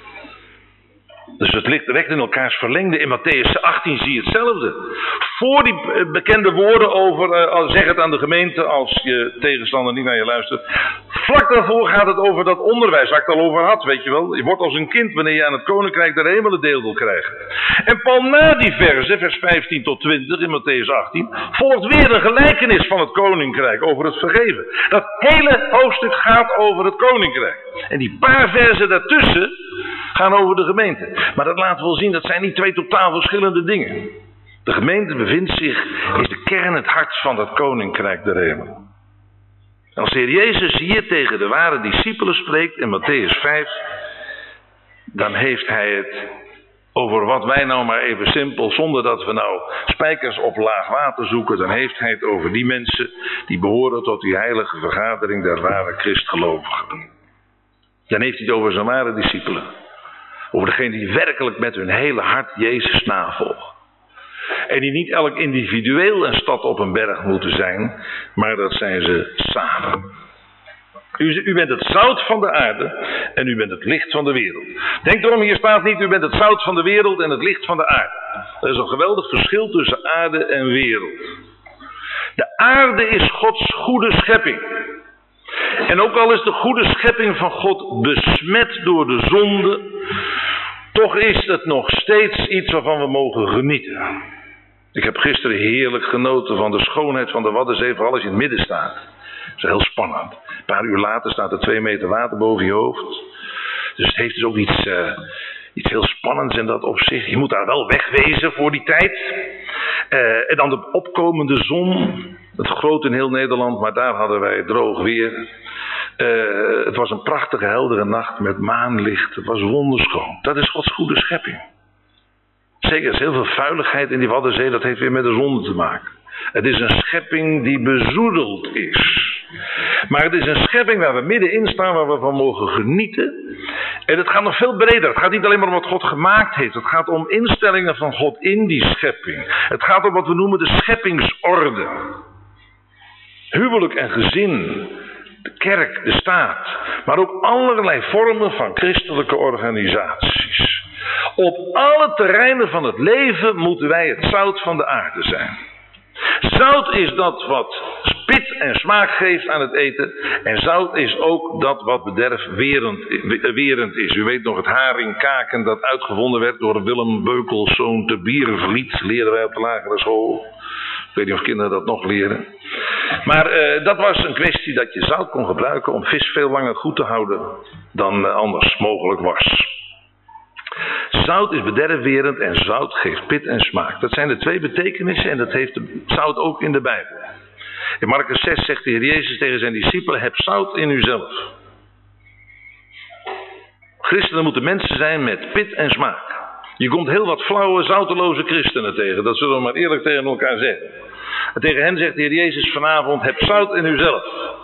Dus het ligt direct in elkaars verlengde. In Mattheüs 18 zie je hetzelfde. Voor die bekende woorden over, zeg het aan de gemeente als je tegenstander niet naar je luistert. Vlak daarvoor gaat het over dat onderwijs waar ik het al over had, weet je wel. Je wordt als een kind wanneer je aan het koninkrijk der hemelen deel wil krijgen. En Paul na die verse, vers 15 tot 20 in Mattheüs 18, volgt weer een gelijkenis van het koninkrijk over het vergeven. Dat hele hoofdstuk gaat over het koninkrijk. En die paar versen daartussen gaan over de gemeente. Maar dat laat wel zien, dat zijn niet twee totaal verschillende dingen. De gemeente bevindt zich, is de kern, het hart van dat koninkrijk der hemel. Als de Heer Jezus hier tegen de ware discipelen spreekt in Mattheüs 5, dan heeft hij het over wat wij nou maar even simpel, zonder dat we nou spijkers op laag water zoeken, dan heeft hij het over die mensen die behoren tot die heilige vergadering der ware christgelovigen. Dan heeft hij het over zijn ware discipelen. Over degenen die werkelijk met hun hele hart Jezus navolgen. En die niet elk individueel een stad op een berg moeten zijn, maar dat zijn ze samen. U bent het zout van de aarde en u bent het licht van de wereld. Denk erom, hier staat niet, u bent het zout van de wereld en het licht van de aarde. Er is een geweldig verschil tussen aarde en wereld. De aarde is Gods goede schepping. En ook al is de goede schepping van God besmet door de zonde, toch is het nog steeds iets waarvan we mogen genieten. Ik heb gisteren heerlijk genoten van de schoonheid van de Waddenzee, vooral als je in het midden staat. Dat is heel spannend. Een paar uur later staat er 2 meter water boven je hoofd. Dus het heeft dus ook iets heel spannends in dat opzicht. Je moet daar wel wegwezen voor die tijd. En dan de opkomende zon. Het groot in heel Nederland, maar daar hadden wij droog weer. Het was een prachtige heldere nacht met maanlicht. Het was wonderschoon. Dat is Gods goede schepping. Zeker, er is heel veel vuiligheid in die Waddenzee. Dat heeft weer met de zonde te maken. Het is een schepping die bezoedeld is. Maar het is een schepping waar we middenin staan, waar we van mogen genieten. En het gaat nog veel breder. Het gaat niet alleen maar om wat God gemaakt heeft. Het gaat om instellingen van God in die schepping. Het gaat om wat we noemen de scheppingsorde. Huwelijk en gezin, de kerk, de staat. Maar ook allerlei vormen van christelijke organisaties. Op alle terreinen van het leven moeten wij het zout van de aarde zijn. Zout is dat wat spit en smaak geeft aan het eten. En zout is ook dat wat bederfwerend is. U weet nog het haringkaken dat uitgevonden werd door Willem Beukelszoon te Bierenvliet. Leerden wij op de lagere school. Ik weet niet of kinderen dat nog leren. Maar dat was een kwestie dat je zout kon gebruiken om vis veel langer goed te houden dan anders mogelijk was. Zout is bederfwerend en zout geeft pit en smaak. Dat zijn de 2 betekenissen en dat heeft de zout ook in de Bijbel. In Markus 6 zegt de Heer Jezus tegen zijn discipelen, heb zout in uzelf. Christenen moeten mensen zijn met pit en smaak. Je komt heel wat flauwe, zouteloze christenen tegen. Dat zullen we maar eerlijk tegen elkaar zeggen. En tegen hen zegt de Heer Jezus vanavond, heb zout in uzelf.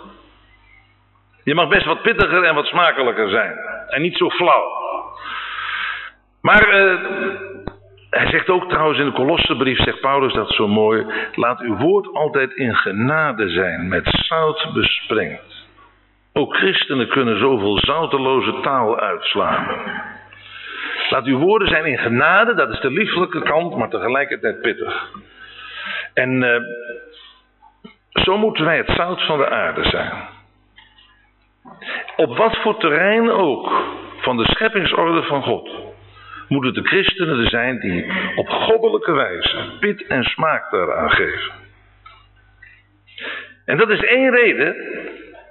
Je mag best wat pittiger en wat smakelijker zijn. En niet zo flauw. Maar hij zegt ook trouwens in de Kolossenbrief, zegt Paulus dat zo mooi. Laat uw woord altijd in genade zijn, met zout besprengd. Ook christenen kunnen zoveel zouteloze taal uitslaan. Laat uw woorden zijn in genade, dat is de lieflijke kant, maar tegelijkertijd pittig. En zo moeten wij het zout van de aarde zijn. Op wat voor terrein ook van de scheppingsorde van God moeten de christenen er zijn die op goddelijke wijze pit en smaak daaraan geven. En dat is één reden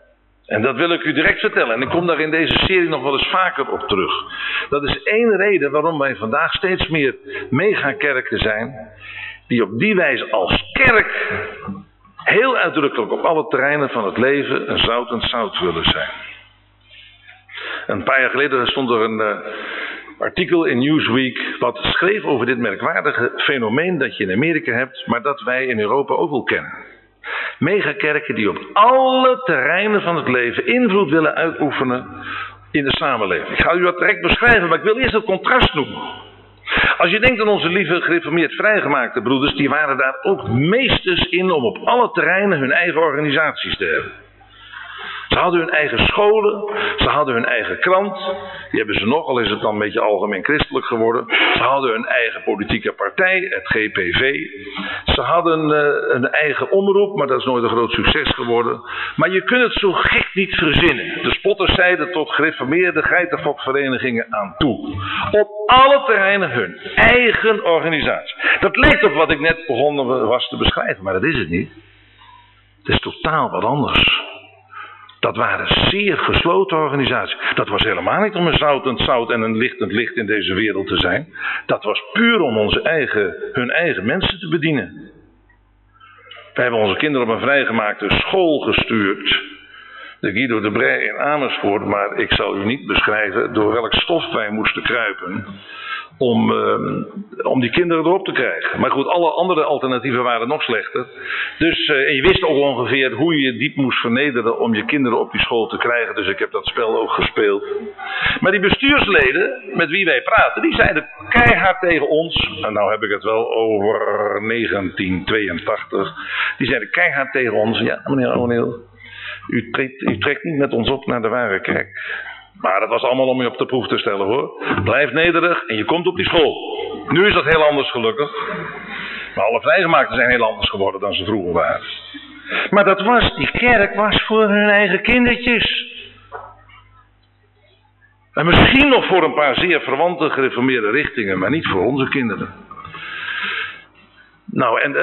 En dat wil ik u direct vertellen. En ik kom daar in deze serie nog wel eens vaker op terug. Dat is één reden waarom wij vandaag steeds meer megakerken zijn. Die op die wijze als kerk heel uitdrukkelijk op alle terreinen van het leven een zoutend zout willen zijn. Een paar jaar geleden stond er een artikel in Newsweek wat schreef over dit merkwaardige fenomeen dat je in Amerika hebt, maar dat wij in Europa ook wel kennen. Megakerken die op alle terreinen van het leven invloed willen uitoefenen in de samenleving. Ik ga u dat direct beschrijven, maar ik wil eerst het contrast noemen. Als je denkt aan onze lieve gereformeerd vrijgemaakte broeders, die waren daar ook meesters in om op alle terreinen hun eigen organisaties te hebben. Ze hadden hun eigen scholen, ze hadden hun eigen krant, die hebben ze nog, al is het dan een beetje algemeen christelijk geworden. Ze hadden hun eigen politieke partij, het GPV. Ze hadden een eigen omroep, maar dat is nooit een groot succes geworden. Maar je kunt het zo gek niet verzinnen. De spotters zeiden tot gereformeerde geitenfokverenigingen aan toe. Op alle terreinen hun eigen organisatie. Dat lijkt op wat ik net begonnen was te beschrijven, maar dat is het niet. Het is totaal wat anders. Dat waren zeer gesloten organisaties. Dat was helemaal niet om een zoutend zout en een lichtend licht in deze wereld te zijn. Dat was puur om hun eigen mensen te bedienen. We hebben onze kinderen op een vrijgemaakte school gestuurd. De Guido de Brij in Amersfoort. Maar ik zal u niet beschrijven door welk stof wij moesten kruipen. Om die kinderen erop te krijgen. Maar goed, alle andere alternatieven waren nog slechter. Dus en je wist ook ongeveer hoe je diep moest vernederen om je kinderen op die school te krijgen. Dus ik heb dat spel ook gespeeld. Maar die bestuursleden met wie wij praten, die zeiden keihard tegen ons. En nou heb ik het wel over 1982. Die zeiden keihard tegen ons. Ja, meneer O'Neill, u trekt niet met ons op naar de ware kerk. Maar dat was allemaal om je op de proef te stellen hoor. Blijf nederig en je komt op die school. Nu is dat heel anders gelukkig. Maar alle vrijgemaakten zijn heel anders geworden dan ze vroeger waren. Maar die kerk was voor hun eigen kindertjes. En misschien nog voor een paar zeer verwante gereformeerde richtingen, maar niet voor onze kinderen. Nou, en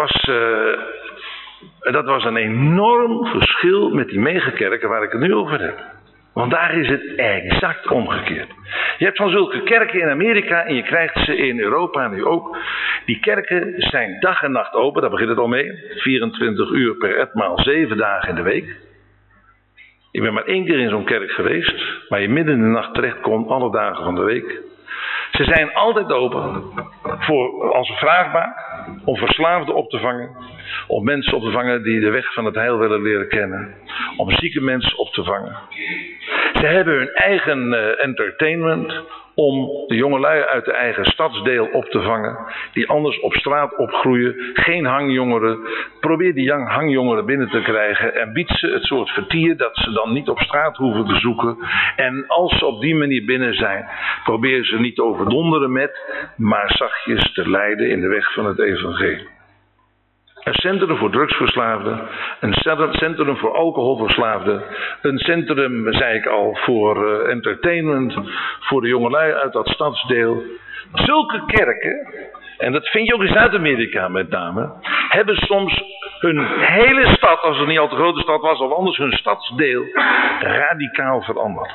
dat was een enorm verschil met die megakerken waar ik het nu over heb. Want daar is het exact omgekeerd. Je hebt van zulke kerken in Amerika en je krijgt ze in Europa nu ook. Die kerken zijn dag en nacht open, daar begint het al mee. 24 uur per etmaal, 7 dagen in de week. Ik ben maar 1 keer in zo'n kerk geweest, waar je midden in de nacht terecht komt, alle dagen van de week. Ze zijn altijd open, als vraagbaar, om verslaafden op te vangen. Om mensen op te vangen die de weg van het heil willen leren kennen. Om zieke mensen op te vangen. Ze hebben hun eigen entertainment om de jongelui uit de eigen stadsdeel op te vangen. Die anders op straat opgroeien. Geen hangjongeren. Probeer die hangjongeren binnen te krijgen. En biedt ze het soort vertier dat ze dan niet op straat hoeven te zoeken. En als ze op die manier binnen zijn. Probeer ze niet te overdonderen met. Maar zachtjes te leiden in de weg van het evangelie. Een centrum voor drugsverslaafden, een centrum voor alcoholverslaafden, een centrum, zei ik al, voor entertainment, voor de jongelui uit dat stadsdeel. Zulke kerken, en dat vind je ook in Zuid-Amerika met name, hebben soms hun hele stad, als het niet al te grote stad was, of anders hun stadsdeel, radicaal veranderd.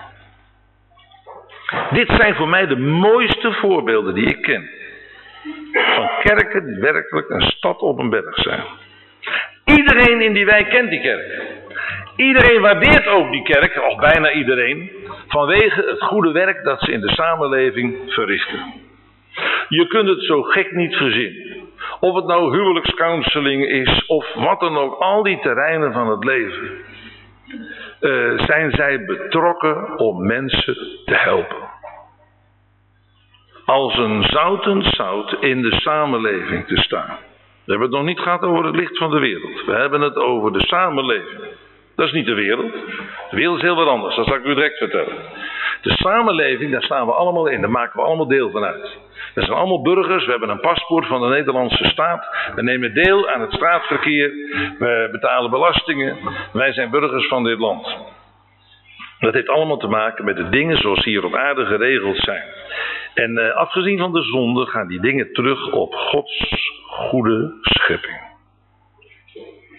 Dit zijn voor mij de mooiste voorbeelden die ik ken. Van kerken die werkelijk een stad op een berg zijn. Iedereen in die wijk kent die kerk. Iedereen waardeert ook die kerk, of bijna iedereen, vanwege het goede werk dat ze in de samenleving verrichten. Je kunt het zo gek niet verzinnen. Of het nou huwelijkscounseling is, of wat dan ook, al die terreinen van het leven. Zijn zij betrokken om mensen te helpen. Als een zoutend zout in de samenleving te staan. We hebben het nog niet gehad over het licht van de wereld. We hebben het over de samenleving. Dat is niet de wereld. De wereld is heel wat anders, dat zal ik u direct vertellen. De samenleving, daar staan we allemaal in. Daar maken we allemaal deel van uit. We zijn allemaal burgers, we hebben een paspoort van de Nederlandse staat. We nemen deel aan het straatverkeer. We betalen belastingen. Wij zijn burgers van dit land. Dat heeft allemaal te maken met de dingen zoals hier op aarde geregeld zijn. En afgezien van de zonde gaan die dingen terug op Gods goede schepping.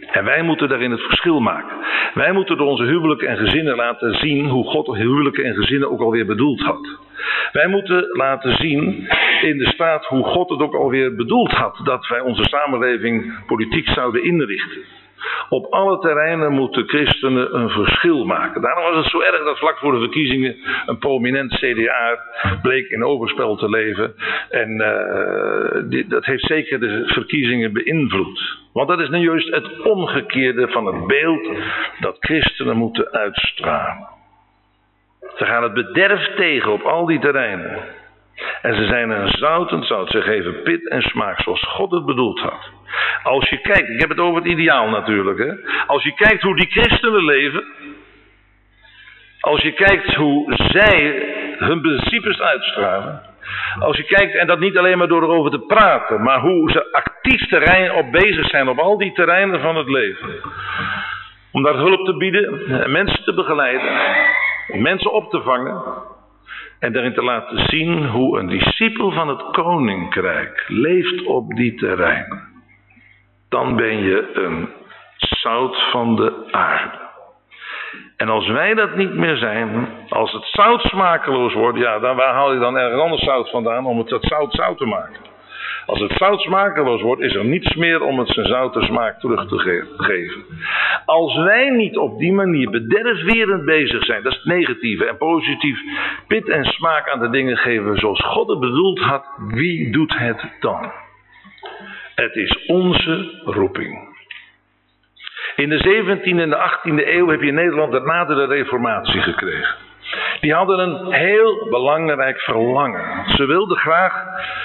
En wij moeten daarin het verschil maken. Wij moeten door onze huwelijken en gezinnen laten zien hoe God huwelijken en gezinnen ook alweer bedoeld had. Wij moeten laten zien in de staat hoe God het ook alweer bedoeld had dat wij onze samenleving politiek zouden inrichten. Op alle terreinen moeten christenen een verschil maken. Daarom was het zo erg dat vlak voor de verkiezingen een prominent CDA bleek in overspel te leven. En dat heeft zeker de verkiezingen beïnvloed. Want dat is nu juist het omgekeerde van het beeld dat christenen moeten uitstralen. Ze gaan het bederf tegen op al die terreinen. En ze zijn een zoutend zout. Ze geven pit en smaak zoals God het bedoeld had. Als je kijkt, ik heb het over het ideaal natuurlijk. Hè? Als je kijkt hoe die christenen leven. Als je kijkt hoe zij hun principes uitstralen. Als je kijkt, en dat niet alleen maar door erover te praten. Maar hoe ze actief terrein op bezig zijn op al die terreinen van het leven. Om daar hulp te bieden, mensen te begeleiden. Mensen op te vangen. En daarin te laten zien hoe een discipel van het koninkrijk leeft op die terreinen. Dan ben je een zout van de aarde. En als wij dat niet meer zijn, als het zout smakeloos wordt, ja, dan waar haal je dan ergens anders zout vandaan om het dat zout te maken? Als het zout smakeloos wordt, is er niets meer om het zijn zoute smaak terug te geven. Als wij niet op die manier bederfwerend bezig zijn, dat is het negatieve, en positief pit en smaak aan de dingen geven zoals God het bedoeld had, wie doet het dan? Het is onze roeping. In de 17e en de 18e eeuw heb je in Nederland na de Reformatie gekregen. Die hadden een heel belangrijk verlangen. Ze wilden graag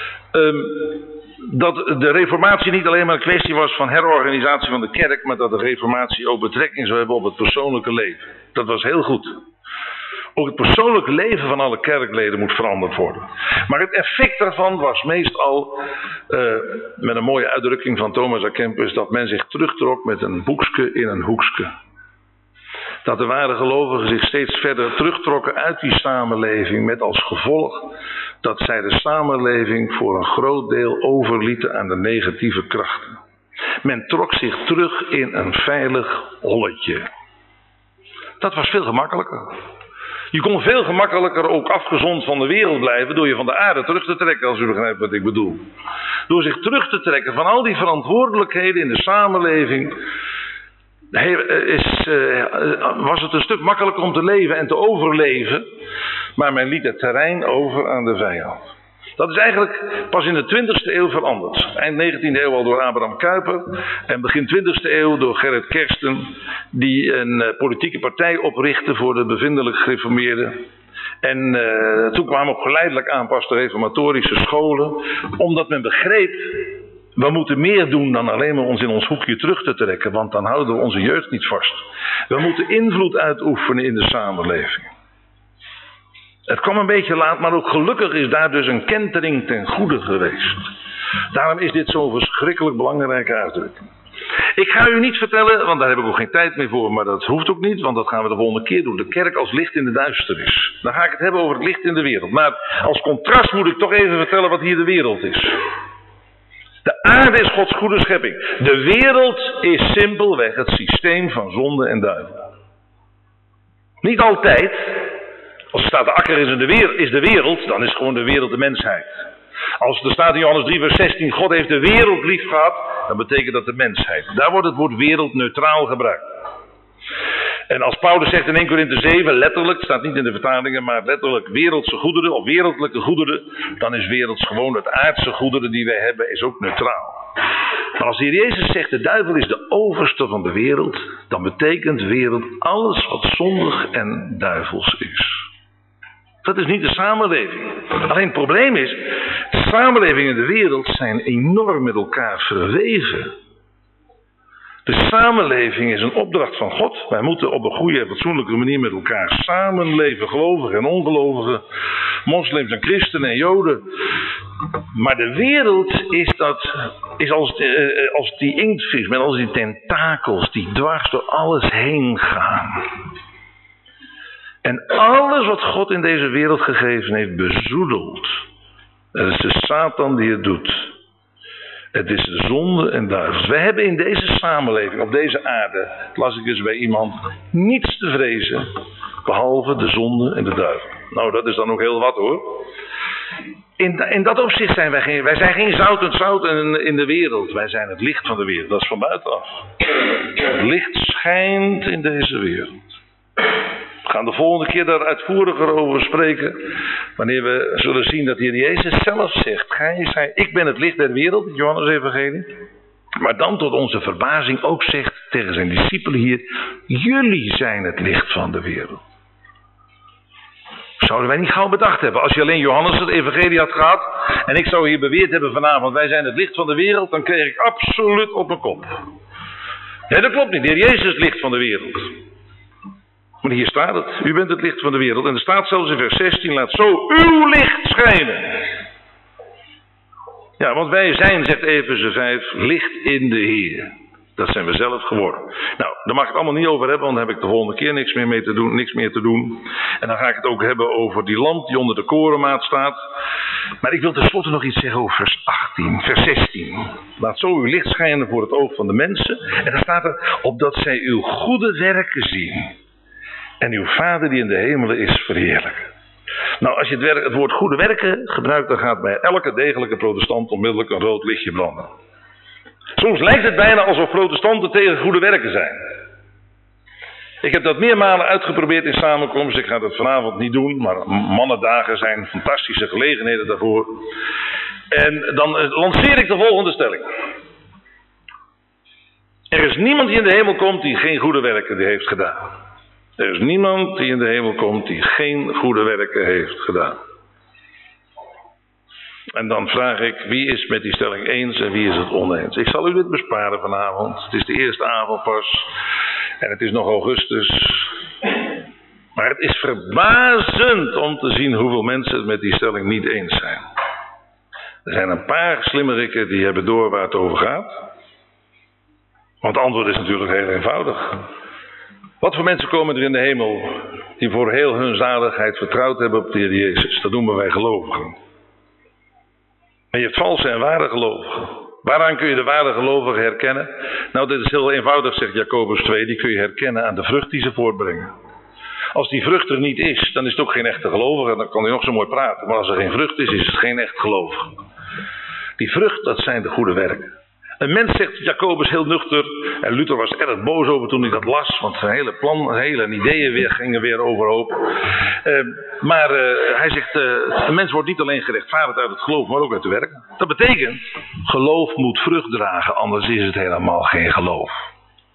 dat de reformatie niet alleen maar een kwestie was van herorganisatie van de kerk, maar dat de reformatie ook betrekking zou hebben op het persoonlijke leven. Dat was heel goed. Ook het persoonlijke leven van alle kerkleden moet veranderd worden. Maar het effect daarvan was meestal, met een mooie uitdrukking van Thomas à Kempis, dat men zich terugtrok met een boekske in een hoekske. Dat de ware gelovigen zich steeds verder terugtrokken uit die samenleving met als gevolg dat zij de samenleving voor een groot deel overlieten aan de negatieve krachten. Men trok zich terug in een veilig holletje. Dat was veel gemakkelijker. Je kon veel gemakkelijker ook afgezond van de wereld blijven door je van de aarde terug te trekken, als u begrijpt wat ik bedoel. Door zich terug te trekken van al die verantwoordelijkheden in de samenleving, was het een stuk makkelijker om te leven en te overleven, maar men liet het terrein over aan de vijand. Dat is eigenlijk pas in de 20e eeuw veranderd. Eind 19e eeuw al door Abraham Kuyper en begin 20e eeuw door Gerrit Kersten, die een politieke partij oprichtte voor de bevindelijk gereformeerden. En toen kwamen ook geleidelijk aanpaste reformatorische scholen, omdat men begreep, we moeten meer doen dan alleen maar ons in ons hoekje terug te trekken, want dan houden we onze jeugd niet vast. We moeten invloed uitoefenen in de samenleving. Het kwam een beetje laat, maar ook gelukkig is daar dus een kentering ten goede geweest. Daarom is dit zo'n verschrikkelijk belangrijke uitdrukking. Ik ga u niet vertellen, want daar heb ik ook geen tijd meer voor, maar dat hoeft ook niet, want dat gaan we de volgende keer doen. De kerk als licht in de duisternis. Dan ga ik het hebben over het licht in de wereld. Maar als contrast moet ik toch even vertellen wat hier de wereld is. De aarde is Gods goede schepping. De wereld is simpelweg het systeem van zonde en duivel. Niet altijd. Als er staat de akker is de wereld, dan is gewoon de wereld de mensheid. Als er staat in Johannes 3 vers 16, God heeft de wereld lief gehad, dan betekent dat de mensheid. Daar wordt het woord wereld neutraal gebruikt. En als Paulus zegt in 1 Korinthe 7, letterlijk, staat niet in de vertalingen, maar letterlijk wereldse goederen of wereldlijke goederen, dan is werelds gewoon het aardse goederen die wij hebben, is ook neutraal. Maar als de Heer Jezus zegt, de duivel is de overste van de wereld, dan betekent wereld alles wat zondig en duivels is. Dat is niet de samenleving. Alleen het probleem is, de samenleving en de wereld zijn enorm met elkaar verweven. De samenleving is een opdracht van God. Wij moeten op een goede en fatsoenlijke manier met elkaar samenleven. Gelovigen en ongelovigen. Moslims en christenen en joden. Maar de wereld is als die inktvis met al die tentakels die dwars door alles heen gaan. En alles wat God in deze wereld gegeven heeft bezoedeld. Dat is de Satan die het doet. Het is de zonde en duivels. We hebben in deze samenleving, op deze aarde, las ik eens bij iemand, niets te vrezen, behalve de zonde en de duivel. Nou, dat is dan ook heel wat hoor. In dat opzicht zijn wij zijn geen zout in de wereld. Wij zijn het licht van de wereld. Dat is van buitenaf. Het licht schijnt in deze wereld. We gaan de volgende keer daar uitvoeriger over spreken. Wanneer we zullen zien dat hier Jezus zelf zegt. Ik ben het licht der wereld, het Johannes-evangelie. Maar dan tot onze verbazing ook zegt tegen zijn discipelen hier. Jullie zijn het licht van de wereld. Zouden wij niet gauw bedacht hebben. Als je alleen Johannes het evangelie had gehad. En ik zou hier beweerd hebben vanavond. Wij zijn het licht van de wereld. Dan kreeg ik absoluut op mijn kop. Nee, dat klopt niet. De Heer Jezus is het licht van de wereld. Maar hier staat het. U bent het licht van de wereld. En er staat zelfs in vers 16. Laat zo uw licht schijnen. Ja, want wij zijn, zegt Efeze 5, licht in de Heer. Dat zijn we zelf geworden. Nou, daar mag ik het allemaal niet over hebben, want dan heb ik de volgende keer niks meer te doen. En dan ga ik het ook hebben over die lamp die onder de korenmaat staat. Maar ik wil tenslotte nog iets zeggen over vers 16. Laat zo uw licht schijnen voor het oog van de mensen. En dan staat er, opdat zij uw goede werken zien. En uw Vader die in de hemelen is verheerlijken. Nou, als je het woord goede werken gebruikt, dan gaat bij elke degelijke protestant onmiddellijk een rood lichtje branden. Soms lijkt het bijna alsof protestanten tegen goede werken zijn. Ik heb dat meermalen uitgeprobeerd in samenkomst. Ik ga dat vanavond niet doen, maar mannendagen zijn fantastische gelegenheden daarvoor. En dan lanceer ik de volgende stelling. Er is niemand die in de hemel komt die geen goede werken heeft gedaan. Er is niemand die in de hemel komt die geen goede werken heeft gedaan. En dan vraag ik, wie is met die stelling eens en wie is het oneens? Ik zal u dit besparen vanavond. Het is de eerste avond pas. En het is nog augustus. Maar het is verbazend om te zien hoeveel mensen het met die stelling niet eens zijn. Er zijn een paar slimmerikken die hebben door waar het over gaat. Want het antwoord is natuurlijk heel eenvoudig. Wat voor mensen komen er in de hemel die voor heel hun zaligheid vertrouwd hebben op de Heer Jezus? Dat noemen wij gelovigen. En je hebt valse en ware gelovigen. Waaraan kun je de ware gelovigen herkennen? Nou, dit is heel eenvoudig, zegt Jacobus 2. Die kun je herkennen aan de vrucht die ze voortbrengen. Als die vrucht er niet is, dan is het ook geen echte gelovige. Dan kan hij nog zo mooi praten. Maar als er geen vrucht is, is het geen echt gelovige. Die vrucht, dat zijn de goede werken. Een mens, zegt Jacobus heel nuchter, en Luther was erg boos over toen hij dat las, want zijn hele plan, hele ideeën gingen weer overhoop. Maar hij zegt, een mens wordt niet alleen gerechtvaardigd uit het geloof, maar ook uit de werken. Dat betekent, geloof moet vrucht dragen, anders is het helemaal geen geloof.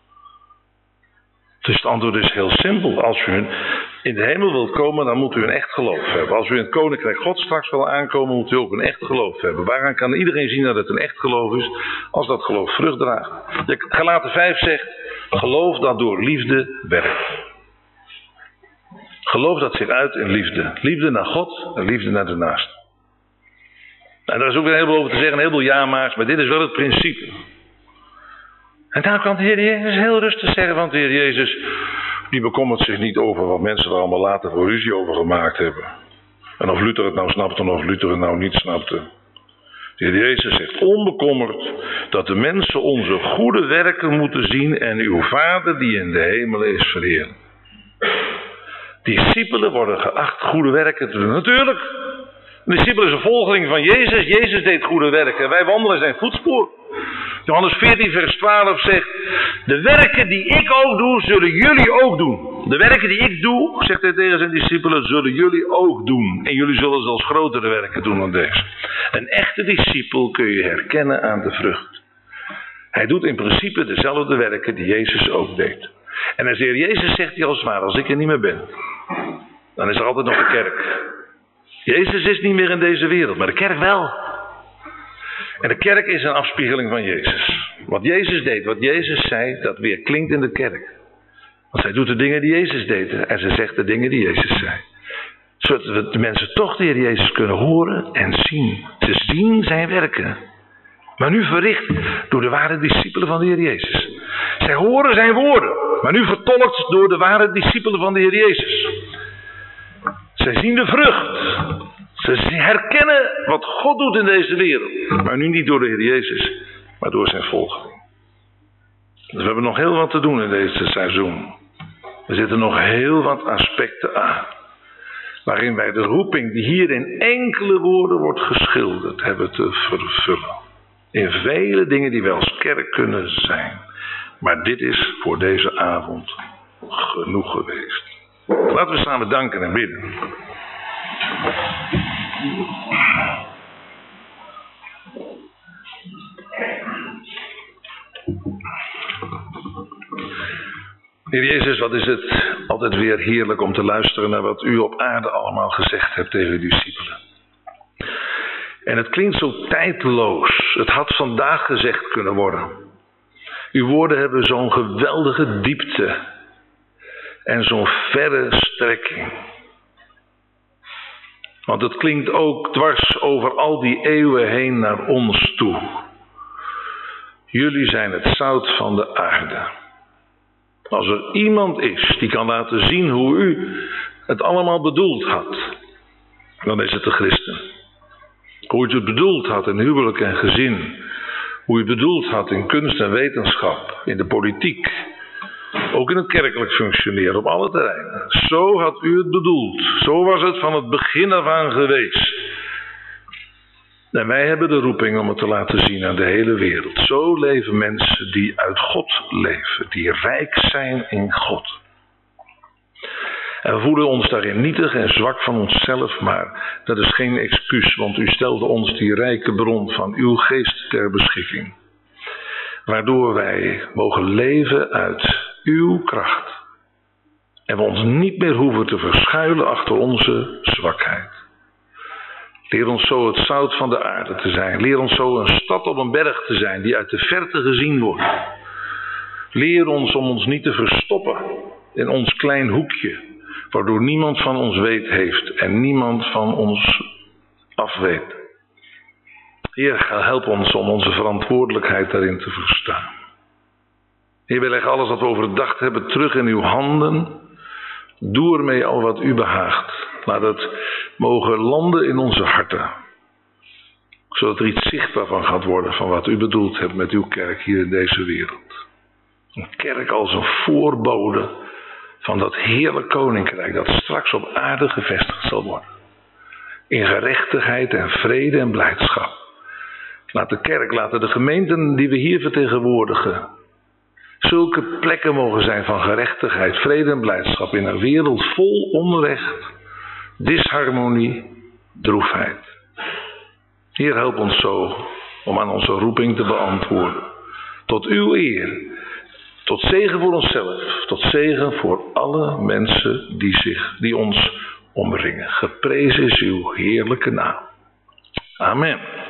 Dus het antwoord is heel simpel. Als u in de hemel wilt komen, dan moet u een echt geloof hebben. Als u in het koninkrijk God straks wil aankomen, moet u ook een echt geloof hebben. Waaraan kan iedereen zien dat het een echt geloof is? Als dat geloof vrucht draagt. Galaten 5 zegt, geloof dat door liefde werkt. Geloof dat zich uit in liefde. Liefde naar God en liefde naar de naaste. En daar is ook een heleboel over te zeggen, een heleboel ja-maars, maar dit is wel het principe. En daar kan de Heer Jezus heel rustig zeggen, want de Heer Jezus, die bekommert zich niet over wat mensen er allemaal later voor ruzie over gemaakt hebben. En of Luther het nou snapte of Luther het nou niet snapte. De Heer Jezus zegt onbekommerd dat de mensen onze goede werken moeten zien en uw Vader die in de hemel is verheerlijken. Discipelen worden geacht goede werken te doen. Natuurlijk, een discipel is een volgeling van Jezus. Jezus deed goede werken. Wij wandelen in zijn voetspoor. Johannes 14 vers 12 zegt, de werken die ik ook doe, zullen jullie ook doen. De werken die ik doe, zegt hij tegen zijn discipelen, zullen jullie ook doen. En jullie zullen zelfs grotere werken doen dan deze. Een echte discipel kun je herkennen aan de vrucht. Hij doet in principe dezelfde werken die Jezus ook deed. En als de Heer Jezus zegt hij als het ware, als ik er niet meer ben, dan is er altijd nog de kerk. Jezus is niet meer in deze wereld, maar de kerk wel. En de kerk is een afspiegeling van Jezus. Wat Jezus deed, wat Jezus zei, dat weer klinkt in de kerk. Want zij doet de dingen die Jezus deed en ze zegt de dingen die Jezus zei. Zodat de mensen toch de Heer Jezus kunnen horen en zien. Ze zien zijn werken. Maar nu verricht door de ware discipelen van de Heer Jezus. Zij horen zijn woorden, maar nu vertolkt door de ware discipelen van de Heer Jezus. Zij zien de vrucht. Ze herkennen wat God doet in deze wereld. Maar nu niet door de Heer Jezus, maar door zijn volgeling. Dus we hebben nog heel wat te doen in deze seizoen. Er zitten nog heel wat aspecten aan, waarin wij de roeping die hier in enkele woorden wordt geschilderd hebben te vervullen. In vele dingen die wij als kerk kunnen zijn. Maar dit is voor deze avond genoeg geweest. Laten we samen danken en bidden. Heer Jezus, wat is het altijd weer heerlijk om te luisteren naar wat u op aarde allemaal gezegd hebt tegen uw discipelen. En het klinkt zo tijdloos. Het had vandaag gezegd kunnen worden. Uw woorden hebben zo'n geweldige diepte en zo'n verre strekking. Want het klinkt ook dwars over al die eeuwen heen naar ons toe. Jullie zijn het zout van de aarde. Als er iemand is die kan laten zien hoe u het allemaal bedoeld had, dan is het de christen. Hoe u het bedoeld had in huwelijk en gezin. Hoe u het bedoeld had in kunst en wetenschap, in de politiek. Ook in het kerkelijk functioneren, op alle terreinen. Zo had u het bedoeld. Zo was het van het begin af aan geweest. En wij hebben de roeping om het te laten zien aan de hele wereld. Zo leven mensen die uit God leven. Die rijk zijn in God. En we voelen ons daarin nietig en zwak van onszelf. Maar dat is geen excuus. Want u stelde ons die rijke bron van uw geest ter beschikking. Waardoor wij mogen leven uit uw kracht. En we ons niet meer hoeven te verschuilen achter onze zwakheid. Leer ons zo het zout van de aarde te zijn. Leer ons zo een stad op een berg te zijn die uit de verte gezien wordt. Leer ons om ons niet te verstoppen in ons klein hoekje, waardoor niemand van ons weet heeft en niemand van ons afweet. Heer, help ons om onze verantwoordelijkheid daarin te verstaan. Heer, wij leggen alles wat we overdacht hebben terug in uw handen. Doe ermee al wat u behaagt. Laat het mogen landen in onze harten. Zodat er iets zichtbaar van gaat worden van wat u bedoeld hebt met uw kerk hier in deze wereld. Een kerk als een voorbode van dat heerlijk koninkrijk dat straks op aarde gevestigd zal worden. In gerechtigheid en vrede en blijdschap. Laat de kerk, laten de gemeenten die we hier vertegenwoordigen zulke plekken mogen zijn van gerechtigheid, vrede en blijdschap in een wereld vol onrecht, disharmonie, droefheid. Heer, help ons zo om aan onze roeping te beantwoorden. Tot uw eer, tot zegen voor onszelf, tot zegen voor alle mensen die ons omringen. Geprezen is uw heerlijke naam. Amen.